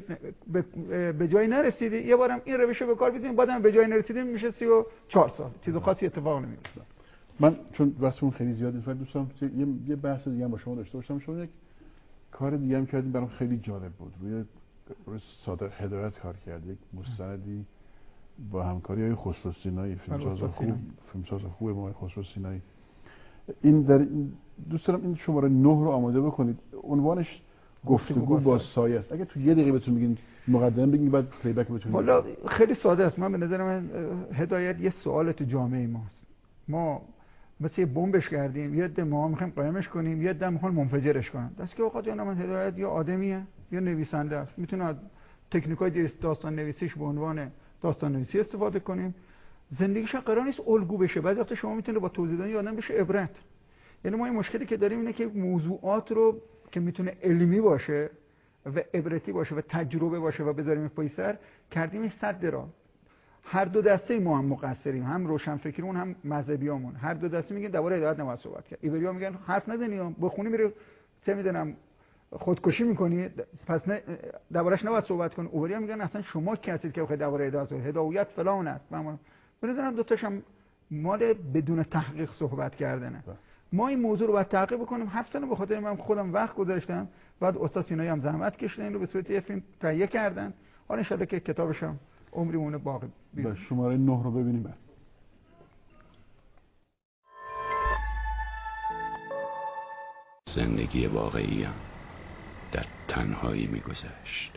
به جای نرسیدی، یه بارم این روش رو به کار بگیریم، بعدم به جای نرسیدیم میشه 34 سال. چیز خاصی اتفاق نمیفته. من چون بحثمون خیلی زیاد نیست، دوستان یه بحث دیگه هم با شما داشته باشم. شما یک کار دیگه هم کردیم برام خیلی جالب بود. روی صادق هدایت کار کرد، یک مستندی با همکاری های خسرو سینایی، فیلمساز خوب ما خسرو سینایی. این در دوست دارم این شماره 9 رو آماده بکنید. عنوانش گفتگو با سایه است. اگه تو یه دقیقه بهتون بگین مقدمه بگین بعد پلی بک بتونید. والا خیلی ساده است. من به نظر من هدایت یه سوال تو جامعه ماست. ما مثل بمبش کردیم، یه عده ما میخوایم قایمش کنیم، یه عده میخوان منفجرش کنن. دست که آقا جان من هدایت یا آدمیه یا نویسنده است. میتونه از تکنیکای داستان نویسیش به عنوان داستان نویسی استفاده کنیم. زندگیش قرار نیست الگو بشه. بعضی وقتا شما میتونه با توضیح دادن آدم بشه عبرت. یعنی ما این مشکلی که داریم اینه که موضوعات رو که میتونه علمی باشه و عبرتی باشه و تجربه باشه و بذاریم پای سر کردیم صد را. هر دو دسته ما هم مقصریم، هم روشنفکرمون هم مذهبیامون. هر دو دسته میگن درباره هدایت نباید صحبت کرد. ایبریا میگن حرف نزنی، بخونی میره چه میدونم خودکشی میکنی، پس نه دربارش نباید صحبت کنی. اوبریا میگن اصلا شما کی هستید که بخواید درباره هدایت فلان است. به نظرم دو تاش هم مال بدون تحقیق صحبت کردنه. ما این موضوع رو باید تحقیق بکنیم. 7 سال به خاطر من خودم وقت گذاشتم، بعد استاد سینایی هم زحمت کشیدن این رو به صورت یه فیلم تهیه کردن. حالا ان شاءالله که کتابش هم عمری مونه باقی بیاد. شماره 9 رو ببینیم بعد. زندگی واقعیم در تنهایی می‌گذشت.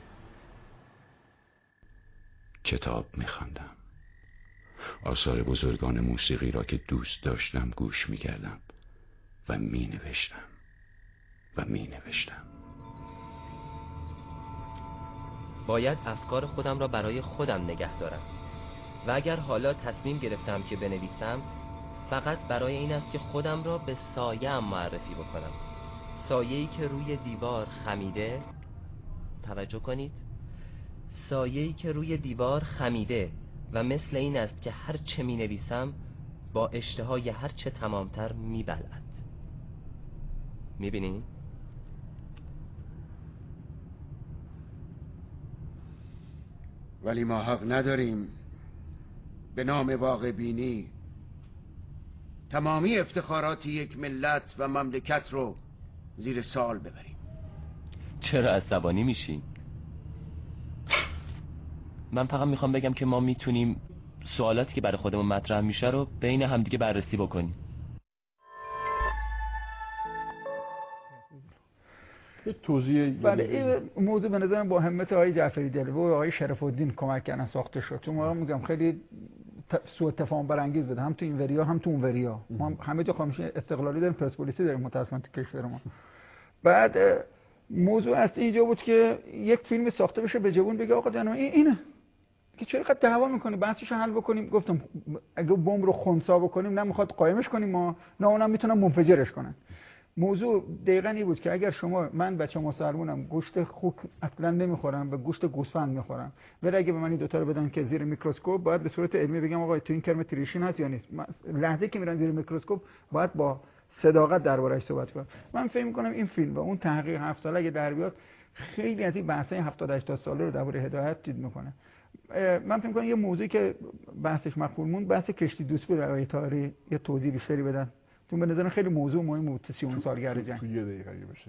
کتاب می‌خواندم. آثار بزرگان موسیقی را که دوست داشتم گوش می‌کردم و می‌نوشتم و می‌نوشتم. باید افکار خودم را برای خودم نگه دارم و اگر حالا تصمیم گرفتم که بنویسم فقط برای این است که خودم را به سایه‌ام معرفی بکنم. سایه‌ای که روی دیوار خمیده، توجه کنید، سایه‌ای که روی دیوار خمیده و مثل این است که هر چه می نویسم با اشتهای هر چه تمامتر می بلعد. می بینید؟ ولی ما حق نداریم به نام واقع بینی تمامی افتخارات یک ملت و مملکت رو زیر سوال ببریم. چرا عصبانی میشی؟ من فقط میخوام بگم که ما میتونیم سوالاتی که برای خودمون مطرح میشه رو بین همدیگه بررسی بکنیم. یک توضیح. بله این موضوع به نظرم با همت آقای جعفری دلوی و آقای شرف الدین کمک کردن ساخته شد. چون ما میگم خیلی سوء تفاهم برانگیز بود، هم تو این وریا هم تو اون وریا. ما همه جا خاموشی استقلالی داریم، پرسپولیسی داریم متأسفانه تو کشور ما. بعد موضوع اصلی اینجا بود که یک فیلم ساخته بشه به جوون بگه آقا جان اینه که چرا قد دعوا میکنی، بحثش حل بکنیم. گفتم اگه بمب رو خنثی بکنیم نمیخواد قایمش کنیم ما، نه اونم میتونن منفجرش کنن. موضوع دقیقاً این بود که اگر شما، من بچه مسلمونم گوشت خوک اصلا نمیخورم، به گوشت گوسفند میخورم، ولی اگه به من این دو تا رو بدن که زیر میکروسکوپ، باید به صورت علمی بگم آقا تو این کرم تریشین هست یا نیست. لحظه که میرن زیر میکروسکوپ باید با صداقت درباره‌اش صحبت کنم. من فکر می‌کنم این فیلم و اون تحقیق 7 ساله اگه در بیاد خیلی از این بحث‌های 70 80 ساله رو درباره هدایت چیز می‌کنه. من فکر می‌کنم یه موضوعی که بحثش مخفول موند، بحث کشتی دوست بود. آقای طاهری یه توضیح بیشتری بدن. تو به نظر خیلی موضوع مهمه بود. 30 سالگرد جنگ. تو یه دقیقه اگه بشه.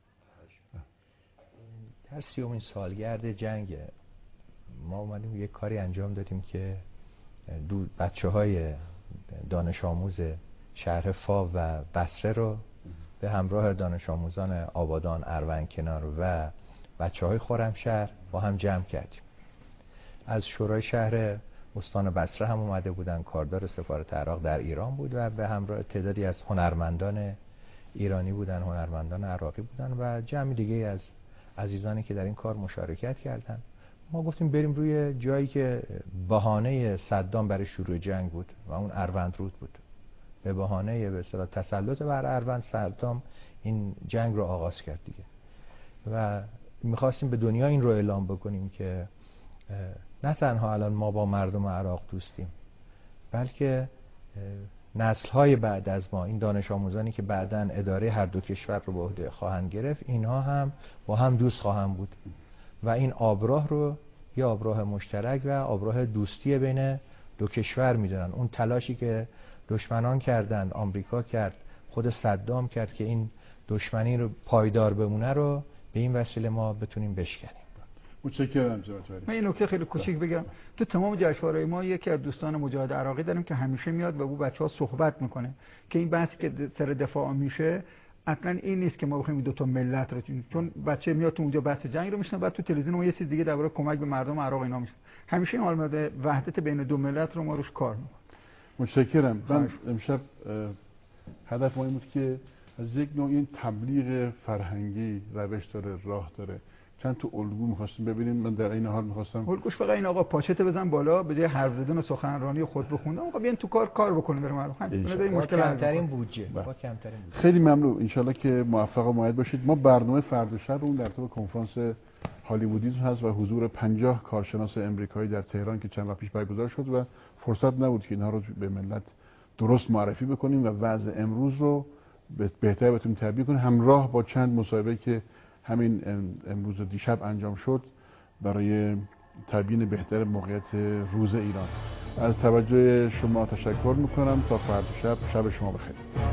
در 30 سالگرد جنگ ما اومدیم یه کاری انجام دادیم که بچه‌های دانش آموز شهر فاو و بصره رو به همراه دانش آموزان آبادان، اروندکنار و بچه‌های خرمشهر با هم جمع کردیم. از شورای شهر استان بصره هم اومده بودن، کاردار سفارت عراق در ایران بود و به همراه تعدادی از هنرمندان ایرانی بودن، هنرمندان عراقی بودن و جمع دیگه از عزیزانی که در این کار مشارکت کردن. ما گفتیم بریم روی جایی که بهانه صدام برای شروع جنگ بود و اون اروندرود بود. به بهانه به اصطلاح تسلط بر اروند صدام این جنگ رو آغاز کرد دیگه و می‌خواستیم به دنیا این رو اعلام بکنیم که نه تنها الان ما با مردم عراق دوستیم، بلکه نسل‌های بعد از ما، این دانش آموزانی که بعداً اداره هر دو کشور رو به عهده خواهند گرفت، اینها هم با هم دوست خواهند بود و این آبراه رو یه آبراه مشترک و آبراه دوستی بین دو کشور میدونن. اون تلاشی که دشمنان کردن، آمریکا کرد، خود صدام کرد که این دشمنی رو پایدار بمونه رو به این وسیله ما بتونیم بشکنیم. متشکرم جناب ولی. من این نکته خیلی کوچیک بگم. تو تمام جشنواره‌های ما یکی از دوستان مجاهد عراقی داریم که همیشه میاد و با بچه‌ها صحبت میکنه که این بحثی که سر دفاع میشه اصلا این نیست که ما بخوایم دو تا ملت رو، چون بچه میاد تو اونجا بحث جنگ رو میشنه، بعد تو تلویزیون ما یه چیز دیگه درباره کمک به مردم عراق اینا میشه. همیشه این حالت وحدت بین دو ملت رو ما روش کار میکنیم. متشکرم. من امشب هدف ما این بود که از یک نوع این تبلیغ فرهنگی روش داره، راه داره. چند تا الگو می‌خواستیم ببینیم. من در این حال می‌خواستم الگوش فقط این آقا پاچت بزن بالا به جای حرف زدن و سخنرانی خود بخوندن، آقا بیان تو کار بکنیم برای مردم. همین مشکل کمترین بودجه. با کمترین بودجه. خیلی ممنون. ان شاءالله که موفق و مؤید باشید. ما برنامه فردا شب اون در طور کنفرانس هالیوودیسم هست و حضور 50 کارشناس امریکایی در تهران که چند وقت پیش برگزار شد و فرصت نبود که اینها رو به ملت درست معرفی بکنیم و وضع امروز رو بهتر بتونیم تعبیر کنیم، همراه با چند مصاحبه که همین امروز و دیشب انجام شد برای تبیین بهتر موقعیت روز ایران. از توجه شما تشکر میکنم. تا فردا شب شب شما بخیر.